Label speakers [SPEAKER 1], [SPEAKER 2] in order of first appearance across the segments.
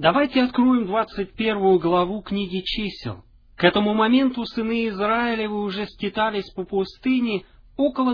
[SPEAKER 1] Давайте откроем 21 главу книги Чисел. К этому моменту сыны Израилевы уже скитались по пустыне около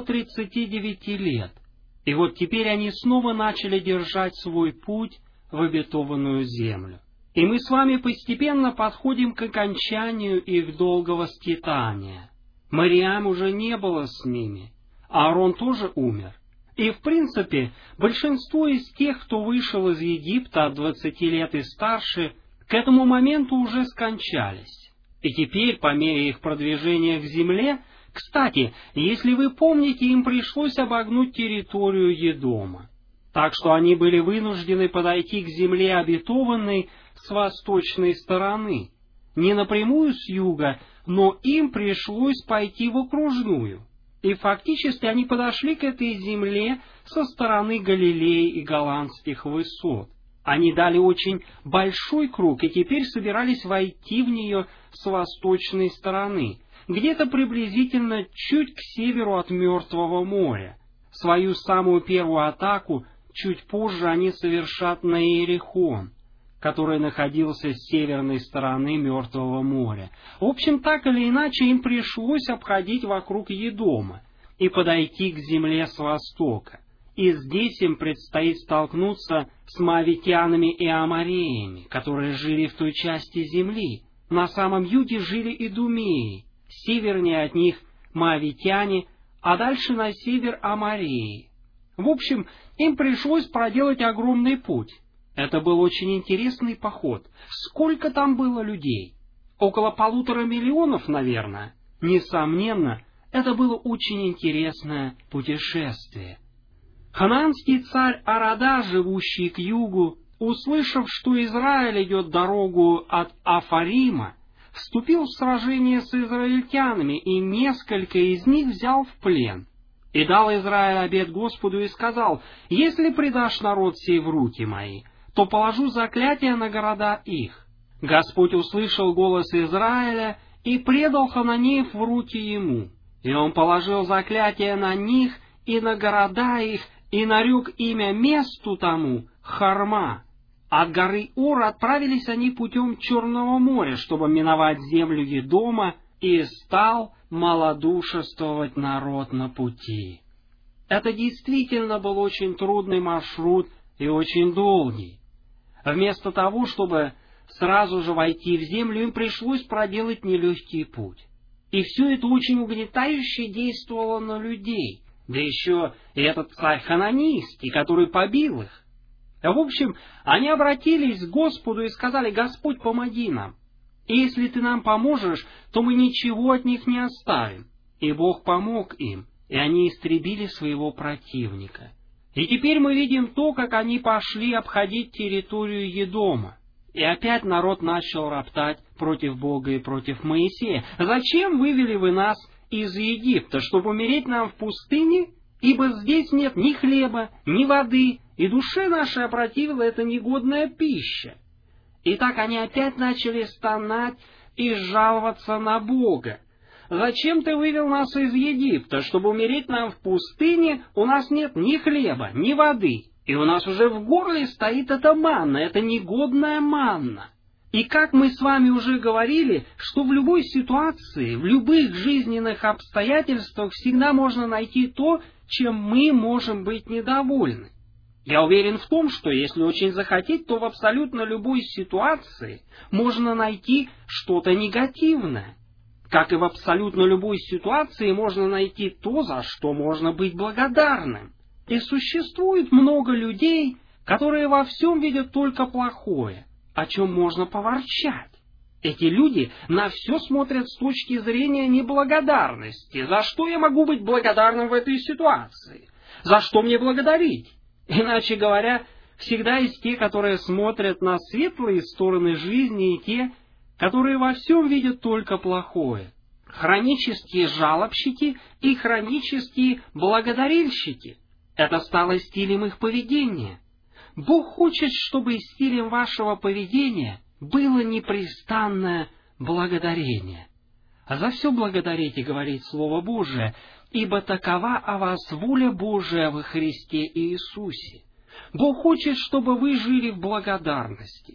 [SPEAKER 1] 39 лет. И вот теперь они снова начали держать свой путь в обетованную землю. И мы с вами постепенно подходим к окончанию их долгого скитания. Мариам уже не было с ними, а Аарон тоже умер. И, в принципе, большинство из тех, кто вышел из Египта от 20 лет и старше, к этому моменту уже скончались. И теперь, по мере их продвижения к земле, кстати, если вы помните, им пришлось обогнуть территорию Едома. Так что они были вынуждены подойти к земле обетованной с восточной стороны. Не напрямую с юга, но им пришлось пойти в окружную. И фактически они подошли к этой земле со стороны Галилеи и Голландских высот. Они дали очень большой круг и теперь собирались войти в нее с восточной стороны, где-то приблизительно чуть к северу от Мертвого моря. Свою самую первую атаку чуть позже они совершат на Иерихон, который находился с северной стороны Мертвого моря. В общем, так или иначе, им пришлось обходить вокруг Едома и подойти к земле с востока. И здесь им предстоит столкнуться с моавитянами и амореями, которые жили в той части земли. На самом юге жили идумеи, севернее от них моавитяне, а дальше на север амореи. В общем, им пришлось проделать огромный путь. Это был очень интересный поход. Сколько там было людей? Около 1,5 миллиона, наверное. Несомненно, это было очень интересное путешествие. Ханаанский царь Арада, живущий к югу, услышав, что Израиль идет дорогу от Афарима, вступил в сражение с израильтянами и несколько из них взял в плен. И дал Израиль обет Господу и сказал: «Если предашь народ сей в руки мои, то положу заклятие на города их». Господь услышал голос Израиля и предал хананеев в руки ему. И он положил заклятие на них и на города их, и нарек имя месту тому Харма. От горы Ур отправились они путем Черного моря, чтобы миновать землю Едома, и стал малодушествовать народ на пути. Это действительно был очень трудный маршрут и очень долгий. Вместо того, чтобы сразу же войти в землю, им пришлось проделать нелегкий путь. И все это очень угнетающе действовало на людей, да еще и этот царь хананейский, который побил их. В общем, они обратились к Господу и сказали: «Господь, помоги нам. И если Ты нам поможешь, то мы ничего от них не оставим». И Бог помог им, и они истребили своего противника. И теперь мы видим то, как они пошли обходить территорию Едома. И опять народ начал роптать против Бога и против Моисея. «Зачем вывели вы нас из Египта, чтобы умереть нам в пустыне? Ибо здесь нет ни хлеба, ни воды, и душе нашей опротивила эта негодная пища». И так они опять начали стонать и жаловаться на Бога. «Зачем Ты вывел нас из Египта, чтобы умереть нам в пустыне? У нас нет ни хлеба, ни воды, и у нас уже в горле стоит эта манна, эта негодная манна». И как мы с вами уже говорили, что в любой ситуации, в любых жизненных обстоятельствах всегда можно найти то, чем мы можем быть недовольны. Я уверен в том, что если очень захотеть, то в абсолютно любой ситуации можно найти что-то негативное. Как и в абсолютно любой ситуации можно найти то, за что можно быть благодарным. И существует много людей, которые во всем видят только плохое, о чем можно поворчать. Эти люди на все смотрят с точки зрения неблагодарности. За что я могу быть благодарным в этой ситуации? За что мне благодарить? Иначе говоря, всегда есть те, которые смотрят на светлые стороны жизни, и те, которые во всем видят только плохое. Хронические жалобщики и хронические благодарильщики. Это стало стилем их поведения. Бог хочет, чтобы стилем вашего поведения было непрестанное благодарение. А за все благодарите, говорит Слово Божие, ибо такова о вас воля Божия во Христе Иисусе. Бог хочет, чтобы вы жили в благодарности.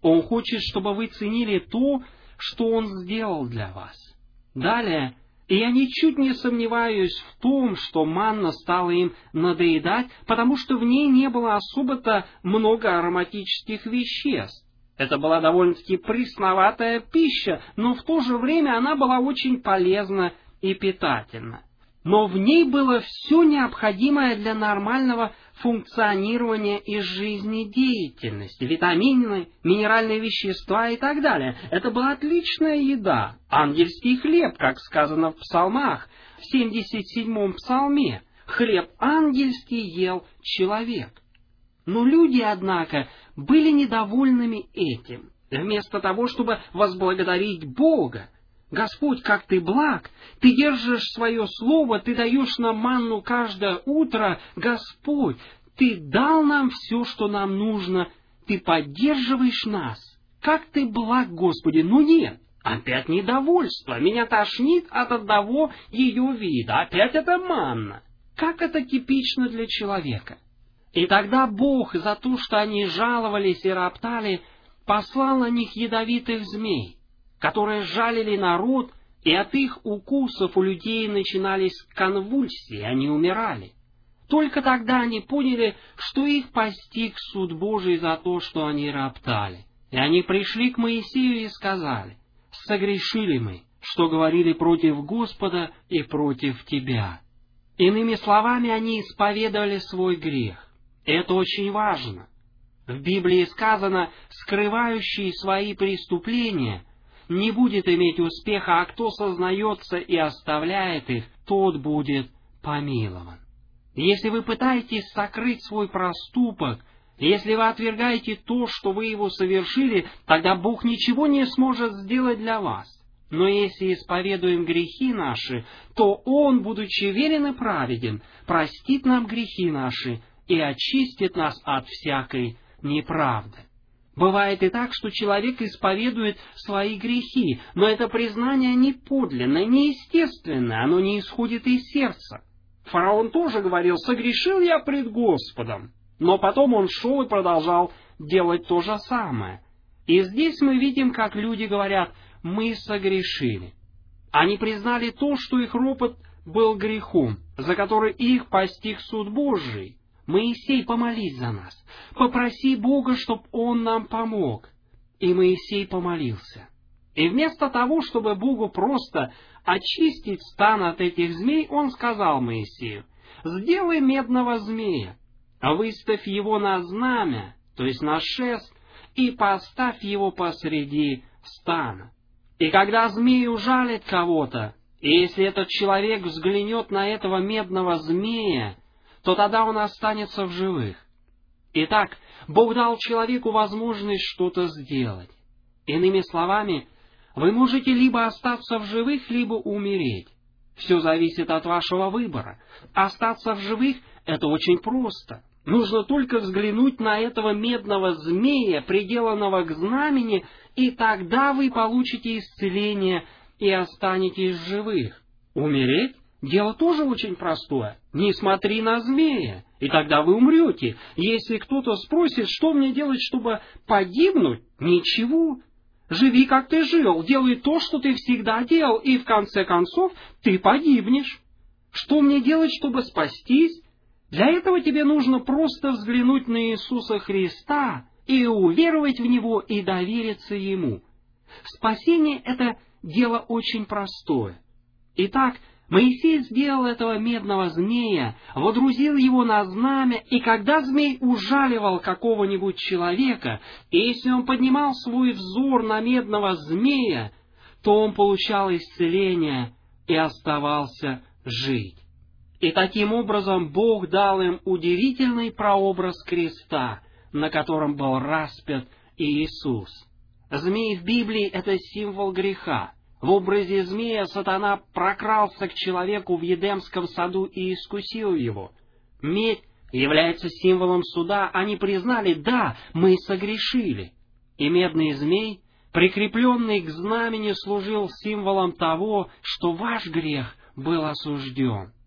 [SPEAKER 1] Он хочет, чтобы вы ценили то, что Он сделал для вас. Далее, и я ничуть не сомневаюсь в том, что манна стала им надоедать, потому что в ней не было особо-то много ароматических веществ. Это была довольно-таки пресноватая пища, но в то же время она была очень полезна и питательна. Но в ней было все необходимое для нормального функционирования и жизнедеятельности, витамины, минеральные вещества и так далее. Это была отличная еда, ангельский хлеб, как сказано в псалмах, в 77-м псалме. Хлеб ангельский ел человек. Но люди, однако, были недовольными этим. Вместо того, чтобы возблагодарить Бога, «Господь, как Ты благ, Ты держишь свое слово, Ты даешь нам манну каждое утро, Господь, Ты дал нам все, что нам нужно, Ты поддерживаешь нас. Как Ты благ, Господи!» Ну нет, опять недовольство, меня тошнит от одного ее вида, опять это манна. Как это типично для человека. И тогда Бог за то, что они жаловались и роптали, послал на них ядовитых змей, которые жалили народ, и от их укусов у людей начинались конвульсии, они умирали. Только тогда они поняли, что их постиг суд Божий за то, что они роптали. И они пришли к Моисею и сказали: «Согрешили мы, что говорили против Господа и против Тебя». Иными словами, они исповедовали свой грех. Это очень важно. В Библии сказано: «Скрывающий свои преступления не будет иметь успеха, а кто сознается и оставляет их, тот будет помилован». Если вы пытаетесь сокрыть свой проступок, если вы отвергаете то, что вы его совершили, тогда Бог ничего не сможет сделать для вас. Но если исповедуем грехи наши, то Он, будучи верен и праведен, простит нам грехи наши и очистит нас от всякой неправды. Бывает и так, что человек исповедует свои грехи, но это признание не подлинное, неестественное, оно не исходит из сердца. Фараон тоже говорил: «Согрешил я пред Господом», но потом он шел и продолжал делать то же самое. И здесь мы видим, как люди говорят: «Мы согрешили». Они признали то, что их ропот был грехом, за который их постиг суд Божий. «Моисей, помолись за нас, попроси Бога, чтоб Он нам помог». И Моисей помолился. И вместо того, чтобы Богу просто очистить стан от этих змей, он сказал Моисею: «Сделай медного змея, выставь его на знамя, то есть на шест, и поставь его посреди стана. И когда змей ужалит кого-то, и если этот человек взглянет на этого медного змея, то тогда он останется в живых». Итак, Бог дал человеку возможность что-то сделать. Иными словами, вы можете либо остаться в живых, либо умереть. Все зависит от вашего выбора. Остаться в живых — это очень просто. Нужно только взглянуть на этого медного змея, приделанного к знамени, и тогда вы получите исцеление и останетесь в живых. Умереть? Дело тоже очень простое. Не смотри на змея, и тогда вы умрете. Если кто-то спросит, что мне делать, чтобы погибнуть, ничего. Живи, как ты жил, делай то, что ты всегда делал, и в конце концов ты погибнешь. Что мне делать, чтобы спастись? Для этого тебе нужно просто взглянуть на Иисуса Христа и уверовать в Него и довериться Ему. Спасение — это дело очень простое. Итак, Моисей сделал этого медного змея, водрузил его на знамя, и когда змей ужаливал какого-нибудь человека, и если он поднимал свой взор на медного змея, то он получал исцеление и оставался жить. И таким образом Бог дал им удивительный прообраз креста, на котором был распят Иисус. Змей в Библии — это символ греха. В образе змея сатана прокрался к человеку в Едемском саду и искусил его. Медь является символом суда. Они признали: «Да, мы согрешили». И медный змей, прикрепленный к знамени, служил символом того, что ваш грех был осужден.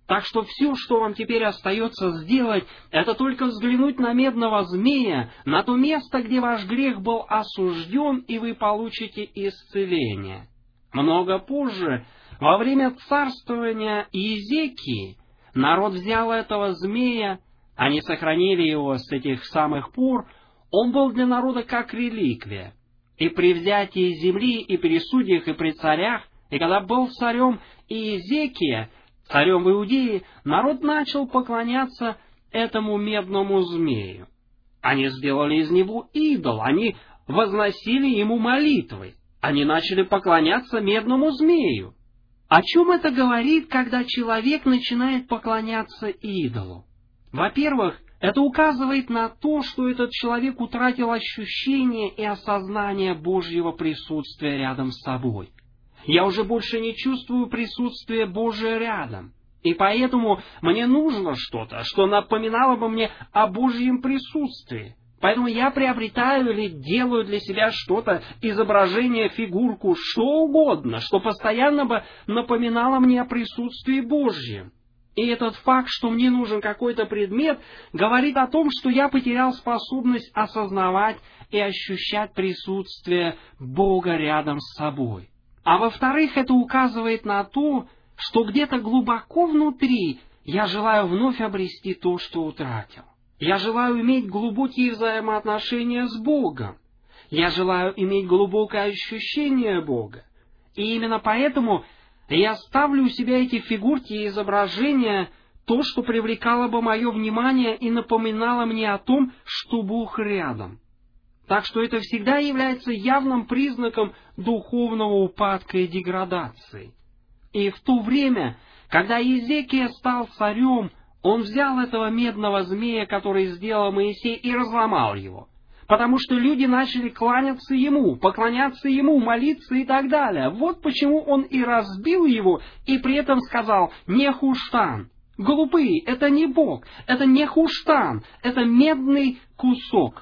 [SPEAKER 1] Так что все, что вам теперь остается сделать, это только взглянуть на медного змея, на то место, где ваш грех был осужден, и вы получите исцеление. Много позже, во время царствования Иезекии, народ взял этого змея, они сохранили его с этих самых пор, он был для народа как реликвия. И при взятии земли, и при судьях, и при царях, и когда был царем Иезекия, царем в Иудее, народ начал поклоняться этому медному змею. Они сделали из него идол, они возносили ему молитвы, они начали поклоняться медному змею. О чем это говорит, когда человек начинает поклоняться идолу? Во-первых, это указывает на то, что этот человек утратил ощущение и осознание Божьего присутствия рядом с собой. Я уже больше не чувствую присутствие Божие рядом. И поэтому мне нужно что-то, что напоминало бы мне о Божьем присутствии. Поэтому я приобретаю или делаю для себя что-то, изображение, фигурку, что угодно, что постоянно бы напоминало мне о присутствии Божьем. И этот факт, что мне нужен какой-то предмет, говорит о том, что я потерял способность осознавать и ощущать присутствие Бога рядом с собой. А во-вторых, это указывает на то, что где-то глубоко внутри я желаю вновь обрести то, что утратил. Я желаю иметь глубокие взаимоотношения с Богом. Я желаю иметь глубокое ощущение Бога. И именно поэтому я ставлю у себя эти фигурки и изображения, то, что привлекало бы мое внимание и напоминало мне о том, что Бог рядом. Так что это всегда является явным признаком духовного упадка и деградации. И в то время, когда Иезекия стал царем, он взял этого медного змея, который сделал Моисей, и разломал его. Потому что люди начали кланяться ему, поклоняться ему, молиться и так далее. Вот почему он и разбил его, и при этом сказал: «Нехуштан». Глупые, это не Бог, это не хуштан, это медный кусок.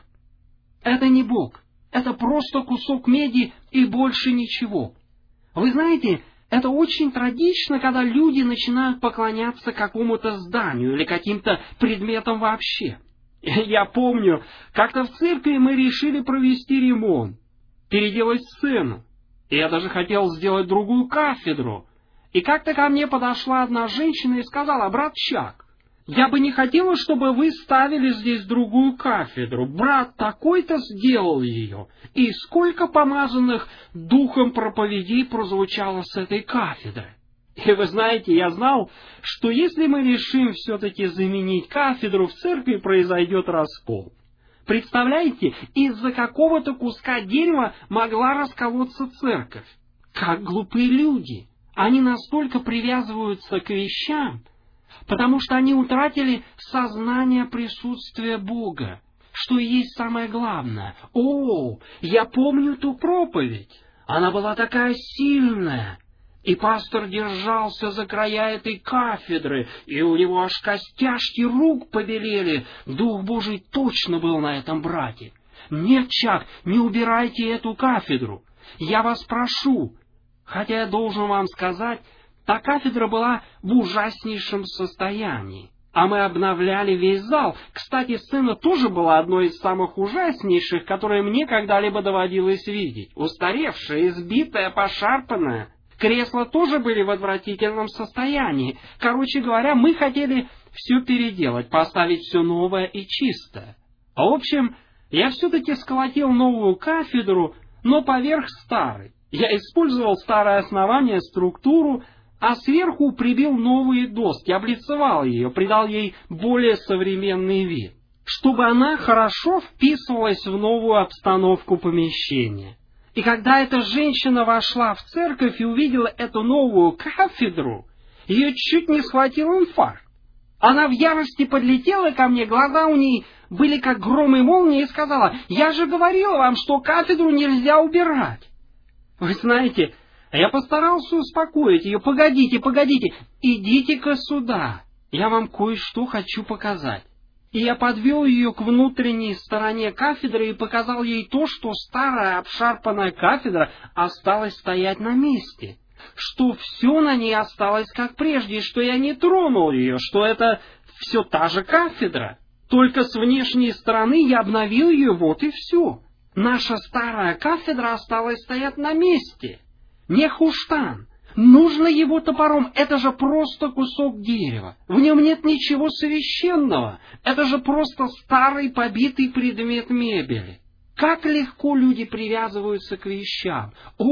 [SPEAKER 1] Это не Бог, это просто кусок меди и больше ничего. Вы знаете, это очень трагично, когда люди начинают поклоняться какому-то зданию или каким-то предметам вообще. Я помню, как-то в церкви мы решили провести ремонт, переделать сцену. И я даже хотел сделать другую кафедру. И как-то ко мне подошла одна женщина и сказала: «Брат Чак, я бы не хотела, чтобы вы ставили здесь другую кафедру. Брат такой-то сделал ее. И сколько помазанных духом проповедей прозвучало с этой кафедры». И вы знаете, я знал, что если мы решим все-таки заменить кафедру, в церкви произойдет раскол. Представляете, из-за какого-то куска дерева могла расколоться церковь. Как глупые люди! Они настолько привязываются к вещам, потому что они утратили сознание присутствия Бога, что и есть самое главное. О, я помню ту проповедь. Она была такая сильная. И пастор держался за края этой кафедры, и у него аж костяшки рук побелели. Дух Божий точно был на этом брате. Нет, Чак, не убирайте эту кафедру. Я вас прошу. Хотя я должен вам сказать, та кафедра была в ужаснейшем состоянии. А мы обновляли весь зал. Кстати, сцена тоже была одной из самых ужаснейших, которые мне когда-либо доводилось видеть. Устаревшая, избитая, пошарпанная. Кресла тоже были в отвратительном состоянии. Короче говоря, мы хотели все переделать, поставить все новое и чистое. В общем, я все-таки сколотил новую кафедру, но поверх старой. Я использовал старое основание, структуру, а сверху прибил новые доски, облицевал ее, придал ей более современный вид, чтобы она хорошо вписывалась в новую обстановку помещения. И когда эта женщина вошла в церковь и увидела эту новую кафедру, ее чуть не схватил инфаркт. Она в ярости подлетела ко мне, глаза у ней были как гром и молния, и сказала: «Я же говорила вам, что кафедру нельзя убирать». Вы знаете, я постарался успокоить ее. «Погодите, идите-ка сюда, я вам кое-что хочу показать». И я подвел ее к внутренней стороне кафедры и показал ей то, что старая обшарпанная кафедра осталась стоять на месте. что все на ней осталось как прежде, что я не тронул ее, что это все та же кафедра. Только с внешней стороны я обновил ее, вот и все. Наша старая кафедра осталась стоять на месте. Нехуштан. Нужно его топором, это же просто кусок дерева. В нем нет ничего священного. Это же просто старый побитый предмет мебели. Как легко люди привязываются к вещам.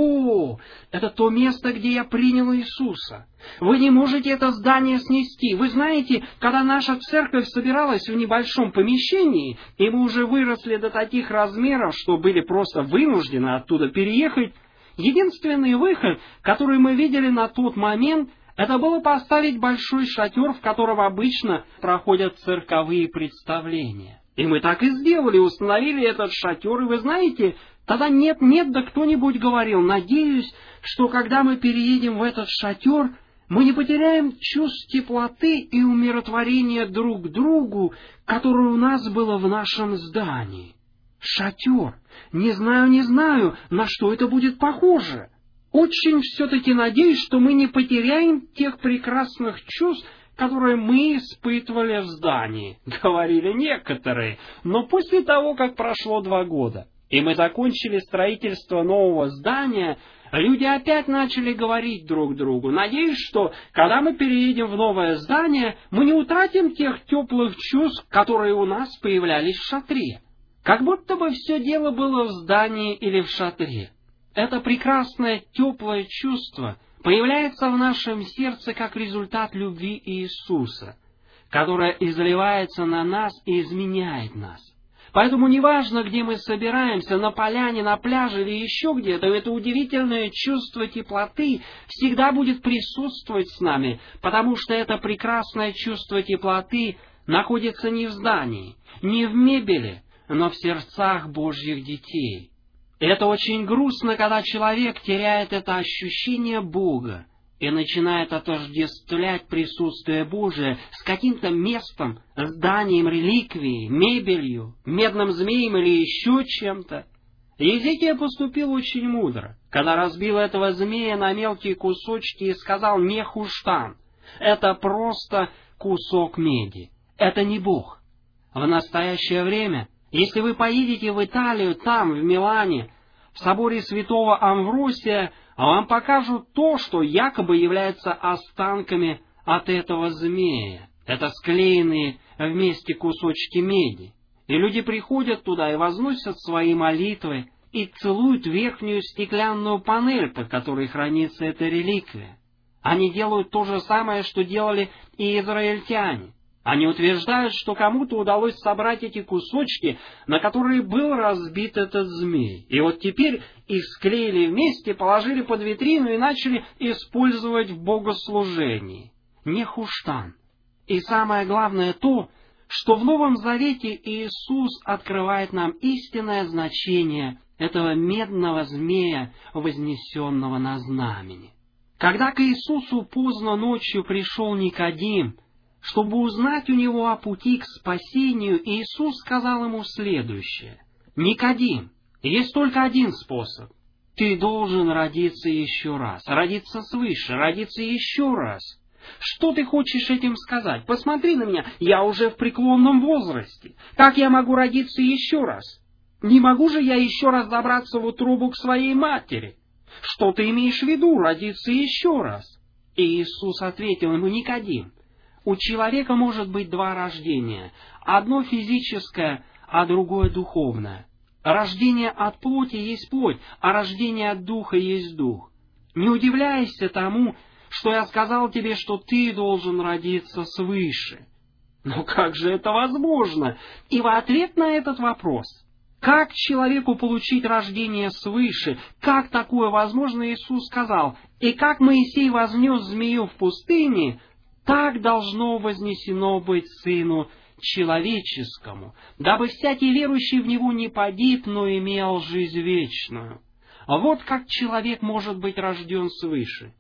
[SPEAKER 1] О, это то место, где я принял Иисуса. Вы не можете это здание снести. Вы знаете, когда наша церковь собиралась в небольшом помещении, и мы уже выросли до таких размеров, что были просто вынуждены оттуда переехать, единственный выход, который мы видели на тот момент, это было поставить большой шатер, в котором обычно проходят цирковые представления. И мы так и сделали, установили этот шатер, и вы знаете, тогда нет-нет, да кто-нибудь говорил, надеюсь, что когда мы переедем в этот шатер, мы не потеряем чувств теплоты и умиротворения друг к другу, которое у нас было в нашем здании. Шатер. Не знаю, на что это будет похоже. Очень все-таки надеюсь, что мы не потеряем тех прекрасных чувств, которые мы испытывали в здании, говорили некоторые. Но после того, как прошло 2 года, и мы закончили строительство нового здания, люди опять начали говорить друг другу: надеюсь, что, когда мы переедем в новое здание, мы не утратим тех теплых чувств, которые у нас появлялись в шатре. Как будто бы все дело было в здании или в шатре. Это прекрасное теплое чувство появляется в нашем сердце как результат любви Иисуса, которая изливается на нас и изменяет нас. Поэтому неважно, где мы собираемся, на поляне, на пляже или еще где-то, это удивительное чувство теплоты всегда будет присутствовать с нами, потому что это прекрасное чувство теплоты находится не в здании, не в мебели, но в сердцах Божьих детей. Это очень грустно, когда человек теряет это ощущение Бога и начинает отождествлять присутствие Божие с каким-то местом, зданием, реликвией, мебелью, медным змеем или еще чем-то. Езекия поступил очень мудро, когда разбил этого змея на мелкие кусочки и сказал: «Нехуштан, это просто кусок меди, это не Бог». В настоящее время, если вы поедете в Италию, там, в Милане, в соборе святого Амвросия, вам покажут то, что якобы является останками от этого змея. Это склеенные вместе кусочки меди. И люди приходят туда и возносят свои молитвы, и целуют верхнюю стеклянную панель, под которой хранится эта реликвия. Они делают то же самое, что делали и израильтяне. Они утверждают, что кому-то удалось собрать эти кусочки, на которые был разбит этот змей. И вот теперь их склеили вместе, положили под витрину и начали использовать в богослужении. Нехуштан. И самое главное то, что в Новом Завете Иисус открывает нам истинное значение этого медного змея, вознесенного на знамени. Когда к Иисусу поздно ночью пришел Никодим, чтобы узнать у него о пути к спасению, Иисус сказал ему следующее: «Никодим, есть только один способ. Ты должен родиться еще раз, родиться свыше, родиться еще раз. Что ты хочешь этим сказать? Посмотри на меня, я уже в преклонном возрасте. Как я могу родиться еще раз? Не могу же я еще раз добраться в утробу к своей матери? Что ты имеешь в виду, родиться еще раз?» И Иисус ответил ему: «Никодим, у человека может быть 2 рождения. Одно физическое, а другое духовное. Рождение от плоти есть плоть, а рождение от духа есть дух. Не удивляйся тому, что я сказал тебе, что ты должен родиться свыше». Но как же это возможно? И в ответ на этот вопрос, как человеку получить рождение свыше, как такое возможно, Иисус сказал: «И как Моисей вознес змею в пустыне, так должно вознесено быть Сыну Человеческому, дабы всякий верующий в Него не погиб, но имел жизнь вечную». Вот как человек может быть рожден свыше.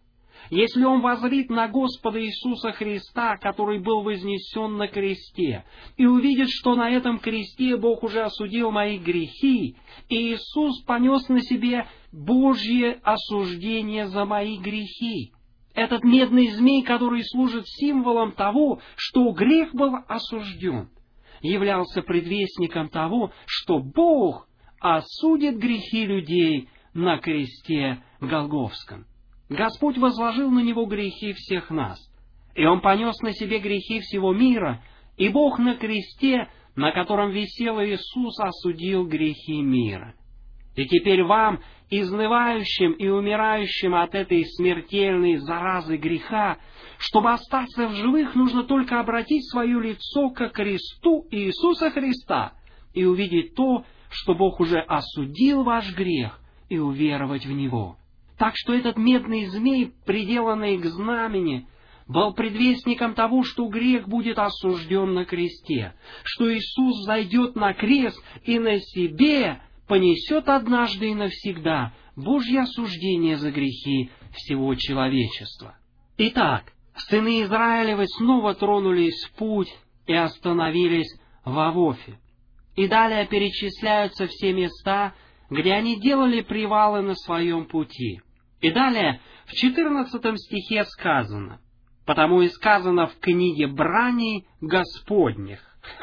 [SPEAKER 1] если он воззрит на Господа Иисуса Христа, который был вознесен на кресте, и увидит, что на этом кресте Бог уже осудил мои грехи, и Иисус понес на себе Божье осуждение за мои грехи. Этот медный змей, который служит символом того, что грех был осужден, являлся предвестником того, что Бог осудит грехи людей на кресте Голгофском. Господь возложил на него грехи всех нас, и Он понес на себе грехи всего мира, и Бог на кресте, на котором висел Иисус, осудил грехи мира. И теперь вам, изнывающим и умирающим от этой смертельной заразы греха, чтобы остаться в живых, нужно только обратить свое лицо ко кресту Иисуса Христа и увидеть то, что Бог уже осудил ваш грех, и уверовать в Него. Так что этот медный змей, приделанный к знамени, был предвестником того, что грех будет осужден на кресте, что Иисус взойдет на крест и на себе понесет однажды и навсегда Божье осуждение за грехи всего человечества. Итак, сыны Израилевы снова тронулись в путь и остановились в Авофе. И далее перечисляются все места, где они делали привалы на своем пути. И далее в 14 стихе сказано: «Потому и сказано в книге Браней Господних».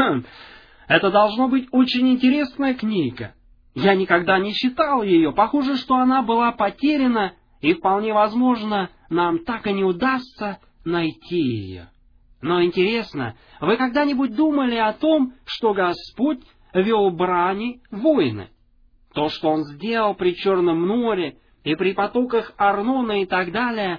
[SPEAKER 1] Это должно быть очень интересная книга. Я никогда не читал ее. Похоже, что она была потеряна, и вполне возможно, нам так и не удастся найти ее. Но интересно, вы когда-нибудь думали о том, что Господь вел брани войны? То, что Он сделал при Черном море и при потоках Арнона и так далее.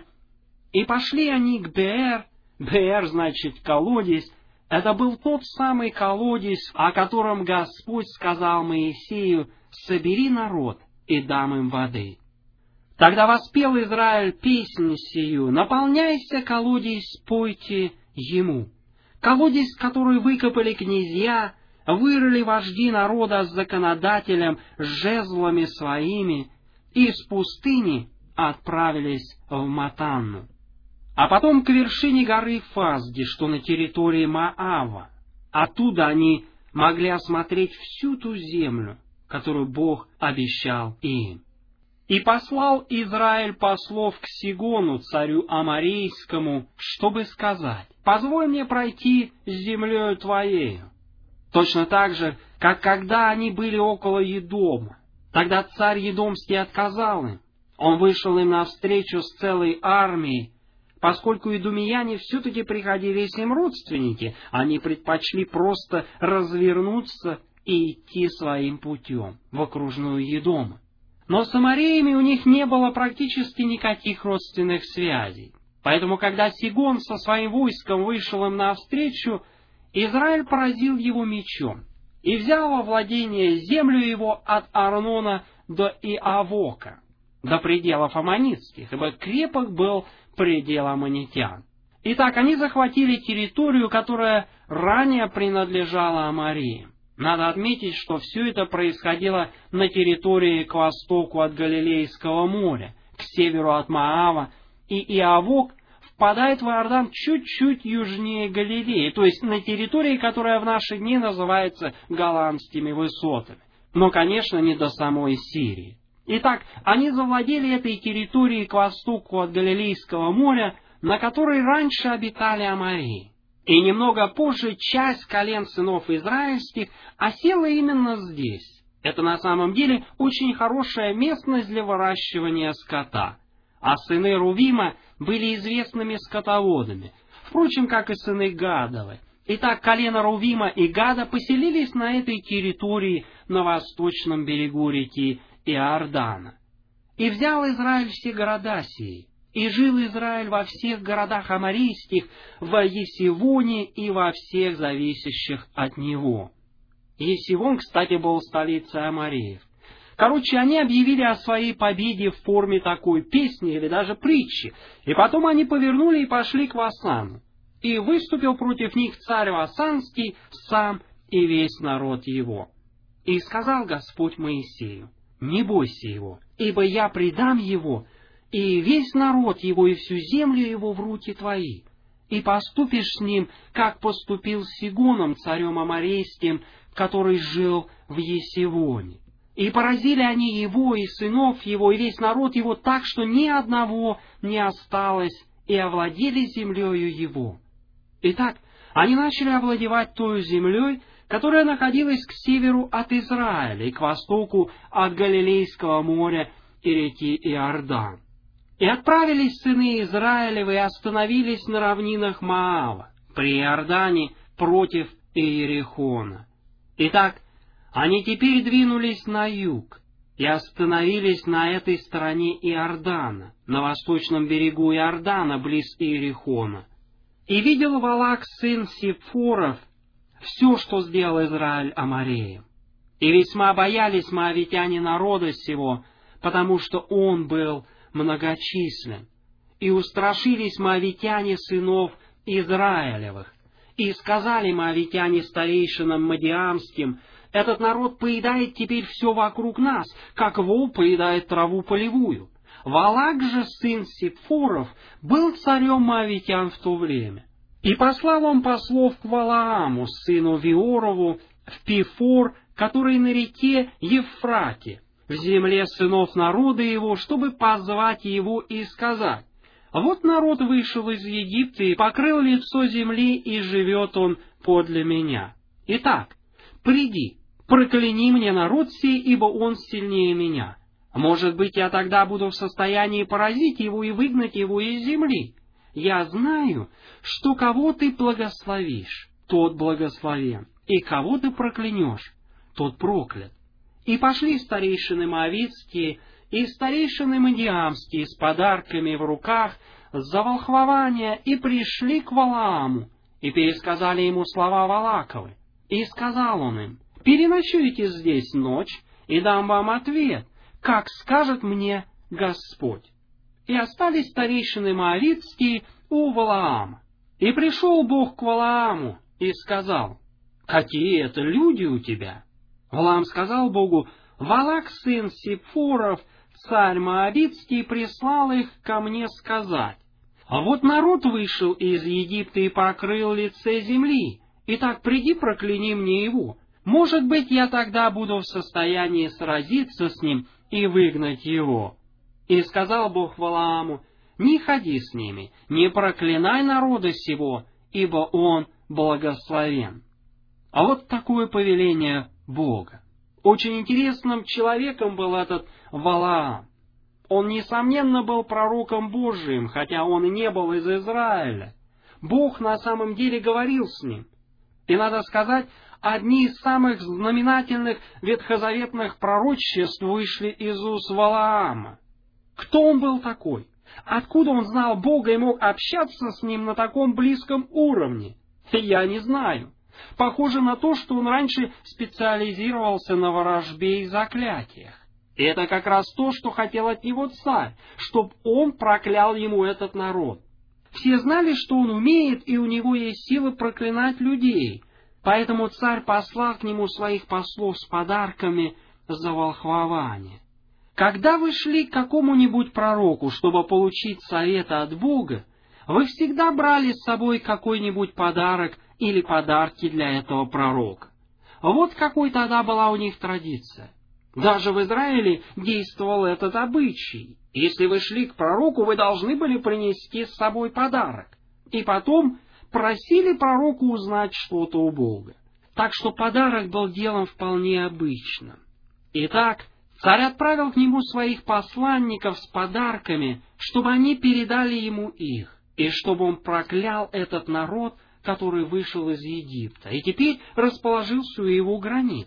[SPEAKER 1] И пошли они к Беэр. Беэр значит колодец. Это был тот самый колодец, о котором Господь сказал Моисею: «Собери народ и дам им воды». Тогда воспел Израиль песнь сию: «Наполняйся, колодец, пойте ему». Колодец, который выкопали князья, вырыли вожди народа с законодателем, с жезлами своими, и из пустыни отправились в Матанну. А потом к вершине горы Фазди, что на территории Моава. Оттуда они могли осмотреть всю ту землю, которую Бог обещал им. И послал Израиль послов к Сигону, царю Аморейскому, чтобы сказать: «Позволь мне пройти с землею твоею». Точно так же, как когда они были около Едома. Тогда царь Едомский отказал им. Он вышел им навстречу с целой армией. Поскольку идумеяне все-таки приходились им родственники, они предпочли просто развернуться и идти своим путем в окружную Едома. Но с амореями у них не было практически никаких родственных связей. Поэтому, когда Сигон со своим войском вышел им навстречу, Израиль поразил его мечом и взял во владение землю его от Арнона до Иавока, до пределов аммонитских, ибо крепок был предел аммонитян. Итак, они захватили территорию, которая ранее принадлежала амореям. Надо отметить, что все это происходило на территории к востоку от Галилейского моря, к северу от Моава, и Иавок впадает в Иордан чуть-чуть южнее Галилеи, то есть на территории, которая в наши дни называется Голландскими высотами, но, конечно, не до самой Сирии. Итак, они завладели этой территорией к востоку от Галилейского моря, на которой раньше обитали амореи. И немного позже часть колен сынов израильских осела именно здесь. Это на самом деле очень хорошая местность для выращивания скота. А сыны Рувима были известными скотоводами, впрочем, как и сыны Гадовы. Итак, колено Рувима и Гада поселились на этой территории на восточном берегу реки Иордана. И взял Израиль все города сии, и жил Израиль во всех городах аморийских, в Есивоне и во всех зависящих от него. Есивон, кстати, был столицей амореев. Короче, они объявили о своей победе в форме такой песни или даже притчи, и потом они повернули и пошли к Васану. И выступил против них царь Васанский сам и весь народ его. И сказал Господь Моисею: «Не бойся его, ибо я предам его, и весь народ его, и всю землю его в руки твои, и поступишь с ним, как поступил с Сигоном, царем Аморейским, который жил в Есивоне. И поразили они его, и сынов его, и весь народ его так, что ни одного не осталось, и овладели землею его. Итак, они начали овладевать той землей, которая находилась к северу от Израиля и к востоку от Галилейского моря и реки Иордан. И отправились сыны Израилевы и остановились на равнинах Моава, при Иордане, против Иерихона. Итак, они теперь двинулись на юг и остановились на этой стороне Иордана, на восточном берегу Иордана, близ Иерихона. И видел Валак, сын Сипфоров, все, что сделал Израиль Амореем. И весьма боялись моавитяне народа сего, потому что он был многочислен. И устрашились моавитяне сынов Израилевых. И сказали моавитяне старейшинам мадиамским: этот народ поедает теперь все вокруг нас, как вол поедает траву полевую. Валак же, сын Сипфоров, был царем моавитян в то время. И послал он послов к Валааму, сыну Виорову, в Пифор, который на реке Евфрате, в земле сынов народа его, чтобы позвать его и сказать: вот народ вышел из Египта и покрыл лицо земли, и живет он подле меня. Итак, приди, прокляни мне народ сей, ибо он сильнее меня. Может быть, я тогда буду в состоянии поразить его и выгнать его из земли. Я знаю, что кого ты благословишь, тот благословен, и кого ты проклянешь, тот проклят. И пошли старейшины моавитские и старейшины мадиамские с подарками в руках за волхвование, и пришли к Валааму, и пересказали ему слова Валаковы. И сказал он им: переночуйте здесь ночь, и дам вам ответ, как скажет мне Господь. И остались старейшины моавитские у Валаама. И пришел Бог к Валааму и сказал: какие это люди у тебя? Валаам сказал Богу: Валак, сын Сипфоров, царь моавитский, прислал их ко мне сказать: а вот народ вышел из Египта и покрыл лице земли, итак приди, прокляни мне его. Может быть, я тогда буду в состоянии сразиться с ним и выгнать его. И сказал Бог Валааму: не ходи с ними, не проклинай народа сего, ибо он благословен. А вот такое повеление Бога. Очень интересным человеком был этот Валаам. Он, несомненно, был пророком Божиим, хотя он и не был из Израиля. Бог на самом деле говорил с ним. И, надо сказать, одни из самых знаменательных ветхозаветных пророчеств вышли из уст Валаама. Кто он был такой? Откуда он знал Бога и мог общаться с ним на таком близком уровне? Я не знаю. Похоже на то, что он раньше специализировался на ворожбе и заклятиях. И это как раз то, что хотел от него царь, чтоб он проклял ему этот народ. Все знали, что он умеет, и у него есть силы проклинать людей. Поэтому царь послал к нему своих послов с подарками за волхвование. Когда вы шли к какому-нибудь пророку, чтобы получить совета от Бога, вы всегда брали с собой какой-нибудь подарок или подарки для этого пророка. Вот какой тогда была у них традиция. Даже в Израиле действовал этот обычай. Если вы шли к пророку, вы должны были принести с собой подарок. И потом просили пророку узнать что-то у Бога. Так что подарок был делом вполне обычным. Итак, царь отправил к нему своих посланников с подарками, чтобы они передали ему их, и чтобы он проклял этот народ, который вышел из Египта, и теперь расположился у его границ.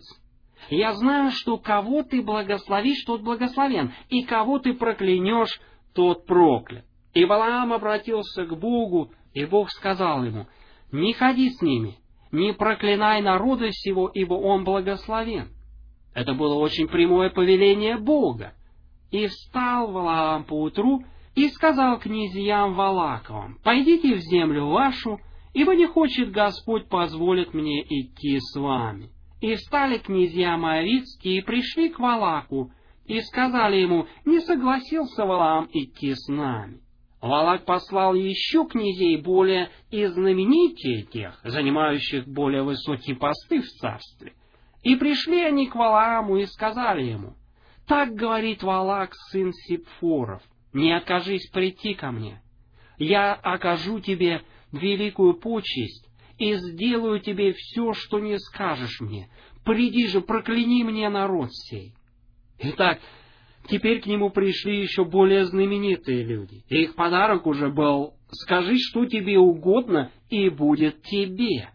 [SPEAKER 1] Я знаю, что кого ты благословишь, тот благословен, и кого ты проклянешь, тот проклят. И Валаам обратился к Богу, и Бог сказал ему: не ходи с ними, не проклинай народа сего, ибо он благословен. Это было очень прямое повеление Бога. И встал Валаам поутру и сказал князьям Валаковым: пойдите в землю вашу, ибо не хочет Господь позволить мне идти с вами. И встали князья моавитские и пришли к Валаку, и сказали ему: «Не согласился Валаам идти с нами». Валак послал еще князей более и знаменитее тех, занимающих более высокие посты в царстве. И пришли они к Валааму и сказали ему: «Так говорит Валак, сын Сипфоров, не откажись прийти ко мне. Я окажу тебе великую почесть и сделаю тебе все, что не скажешь мне. Приди же, прокляни мне народ сей». Итак, теперь к нему пришли еще более знаменитые люди. И их подарок уже был: «Скажи, что тебе угодно, и будет тебе.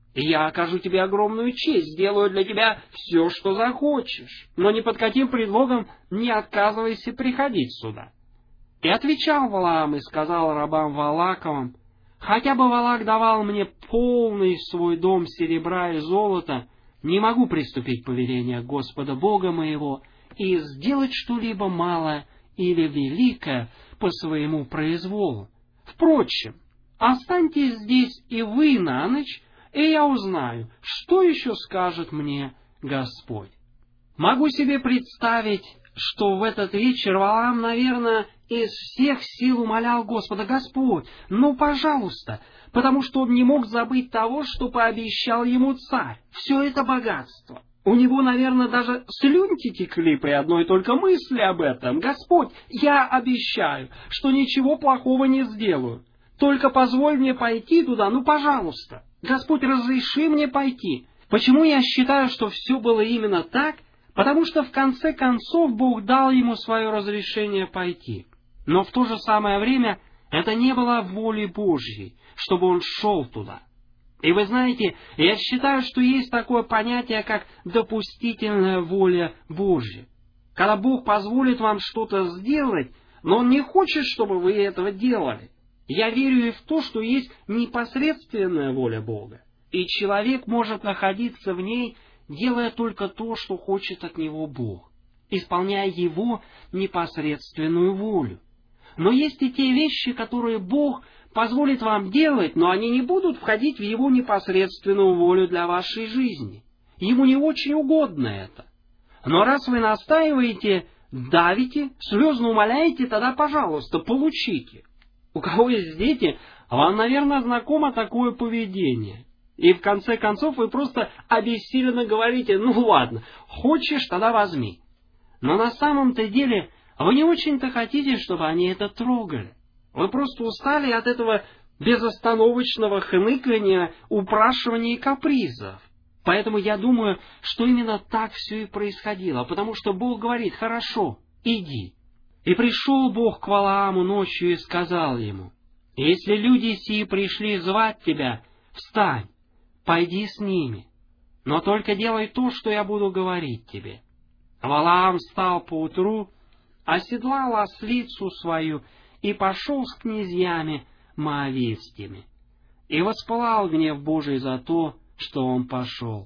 [SPEAKER 1] Я окажу тебе огромную честь, сделаю для тебя все, что захочешь, но ни под каким предлогом не отказывайся приходить сюда». И отвечал Валаам и сказал рабам Валаковым: «Хотя бы Валак давал мне полный свой дом серебра и золота, не могу приступить повеления Господа Бога моего и сделать что-либо малое или великое по своему произволу. Впрочем, останьтесь здесь и вы на ночь, и я узнаю, что еще скажет мне Господь». Могу себе представить, что в этот вечер Валаам, наверное, из всех сил умолял Господа: «Господь, ну, пожалуйста», потому что он не мог забыть того, что пообещал ему царь. Все это богатство. У него, наверное, даже слюнки текли при одной только мысли об этом. «Господь, я обещаю, что ничего плохого не сделаю. Только позволь мне пойти туда, ну, пожалуйста. Господь, разреши мне пойти». Почему я считаю, что все было именно так? Потому что в конце концов Бог дал ему свое разрешение пойти. Но в то же самое время это не было волей Божьей, чтобы он шел туда. И вы знаете, я считаю, что есть такое понятие, как допустительная воля Божья. Когда Бог позволит вам что-то сделать, но Он не хочет, чтобы вы этого делали. Я верю и в то, что есть непосредственная воля Бога, и человек может находиться в ней, делая только то, что хочет от него Бог, исполняя Его непосредственную волю. Но есть и те вещи, которые Бог позволит вам делать, но они не будут входить в Его непосредственную волю для вашей жизни. Ему не очень угодно это. Но раз вы настаиваете, давите, слезно умоляете, тогда, пожалуйста, получите. У кого есть дети, вам, наверное, знакомо такое поведение. И в конце концов вы просто обессиленно говорите: «Ну ладно, хочешь, тогда возьми». Но на самом-то деле вы не очень-то хотите, чтобы они это трогали. Вы просто устали от этого безостановочного хныкания, упрашивания и капризов. Поэтому я думаю, что именно так все и происходило, потому что Бог говорит: «Хорошо, иди». И пришел Бог к Валааму ночью и сказал ему: «Если люди сии пришли звать тебя, встань, пойди с ними, но только делай то, что я буду говорить тебе». Валаам встал поутру, оседлал ослицу свою и пошел с князьями моавитскими. И воспылал гнев Божий за то, что он пошел.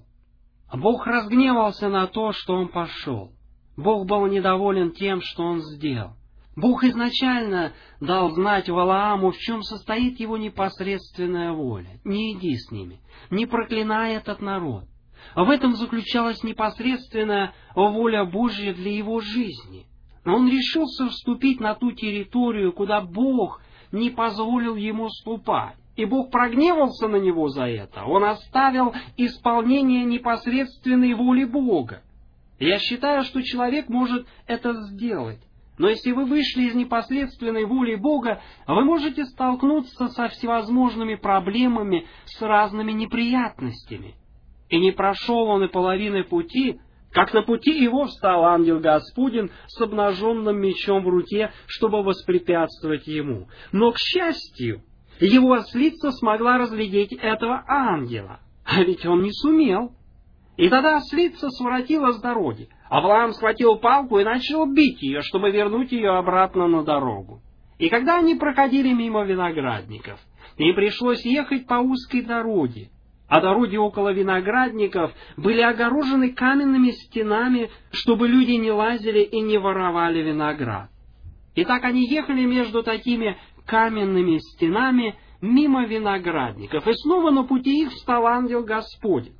[SPEAKER 1] Бог разгневался на то, что он пошел. Бог был недоволен тем, что он сделал. Бог изначально дал знать Валааму, в чем состоит его непосредственная воля. Не иди с ними, не проклинай этот народ. В этом заключалась непосредственная воля Божья для его жизни. Но он решился вступить на ту территорию, куда Бог не позволил ему ступать. И Бог прогневался на него за это. Он оставил исполнение непосредственной воли Бога. Я считаю, что человек может это сделать. Но если вы вышли из непосредственной воли Бога, вы можете столкнуться со всевозможными проблемами, с разными неприятностями. И не прошел он и половины пути, как на пути его встал ангел Господень с обнаженным мечом в руке, чтобы воспрепятствовать ему. Но, к счастью, его ослица смогла разглядеть этого ангела, а ведь он не сумел. И тогда ослица своротила с дороги, а Валаам схватил палку и начал бить ее, чтобы вернуть ее обратно на дорогу. И когда они проходили мимо виноградников, им пришлось ехать по узкой дороге, а дороги около виноградников были огорожены каменными стенами, чтобы люди не лазили и не воровали виноград. И так они ехали между такими каменными стенами мимо виноградников, и снова на пути их встал ангел Господень.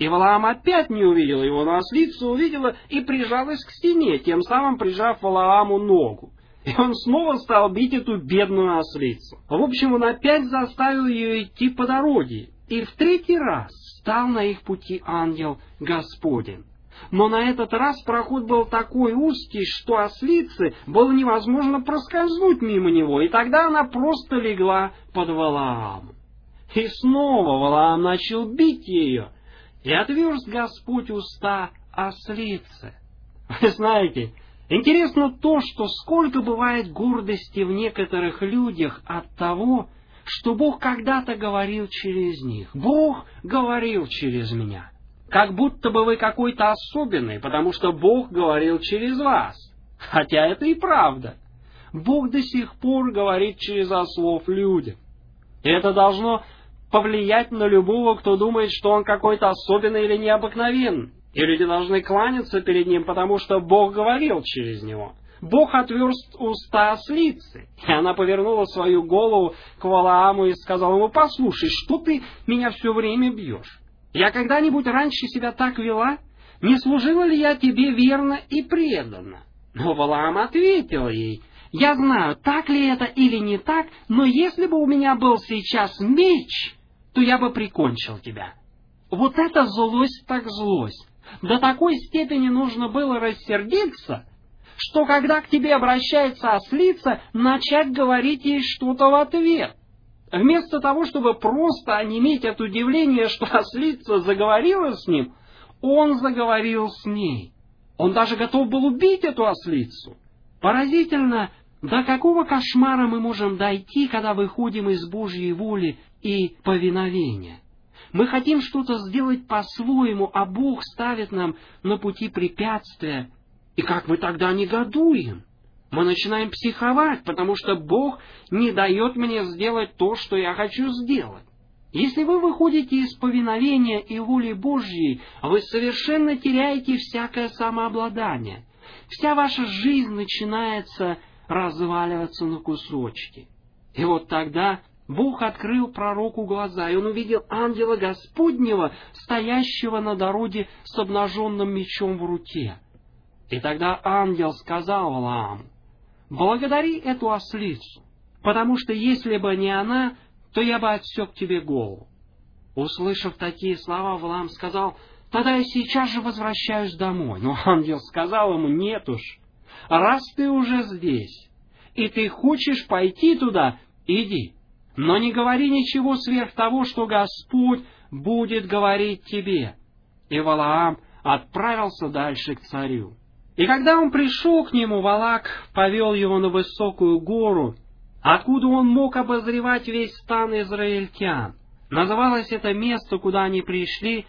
[SPEAKER 1] И Валаам опять не увидел его, но ослица увидела и прижалась к стене, тем самым прижав Валааму ногу. И он снова стал бить эту бедную ослицу. В общем, он опять заставил ее идти по дороге. И в третий раз стал на их пути ангел Господень. Но на этот раз проход был такой узкий, что ослице было невозможно проскользнуть мимо него, и тогда она просто легла под Валаамом. И снова Валаам начал бить ее, и отверз Господь уста ослицы. Вы знаете, интересно то, что сколько бывает гордости в некоторых людях от того, что Бог когда-то говорил через них. Бог говорил через меня. Как будто бы вы какой-то особенный, потому что Бог говорил через вас. Хотя это и правда. Бог до сих пор говорит через ослов людям. И это должно повлиять на любого, кто думает, что он какой-то особенный или необыкновенный. И люди должны кланяться перед ним, потому что Бог говорил через него. Бог отверз уста ослицы, и она повернула свою голову к Валааму и сказала ему: «Послушай, что ты меня все время бьешь? Я когда-нибудь раньше себя так вела? Не служила ли я тебе верно и преданно?» Но Валаам ответил ей: «Я знаю, так ли это или не так, но если бы у меня был сейчас меч, то я бы прикончил тебя». Вот это злость так злость. До такой степени нужно было рассердиться, что когда к тебе обращается ослица, начать говорить ей что-то в ответ. Вместо того, чтобы просто онеметь от удивления, что ослица заговорила с ним, он заговорил с ней. Он даже готов был убить эту ослицу. Поразительно, до какого кошмара мы можем дойти, когда выходим из Божьей воли и повиновения. Мы хотим что-то сделать по-своему, а Бог ставит нам на пути препятствия. И как мы тогда негодуем? Мы начинаем психовать, потому что Бог не дает мне сделать то, что я хочу сделать. Если вы выходите из повиновения и воли Божьей, вы совершенно теряете всякое самообладание. Вся ваша жизнь начинается разваливаться на кусочки. И вот тогда Бог открыл пророку глаза, и он увидел ангела Господнего, стоящего на дороге с обнаженным мечом в руке. И тогда ангел сказал Валааму: «Благодари эту ослицу, потому что если бы не она, то я бы отсек тебе голову». Услышав такие слова, Валаам сказал: «Тогда я сейчас же возвращаюсь домой». Но ангел сказал ему: «Нет уж, раз ты уже здесь, и ты хочешь пойти туда, иди, но не говори ничего сверх того, что Господь будет говорить тебе». И Валаам отправился дальше к царю. И когда он пришел к нему, Валак повел его на высокую гору, откуда он мог обозревать весь стан израильтян. Называлось это место, куда они пришли,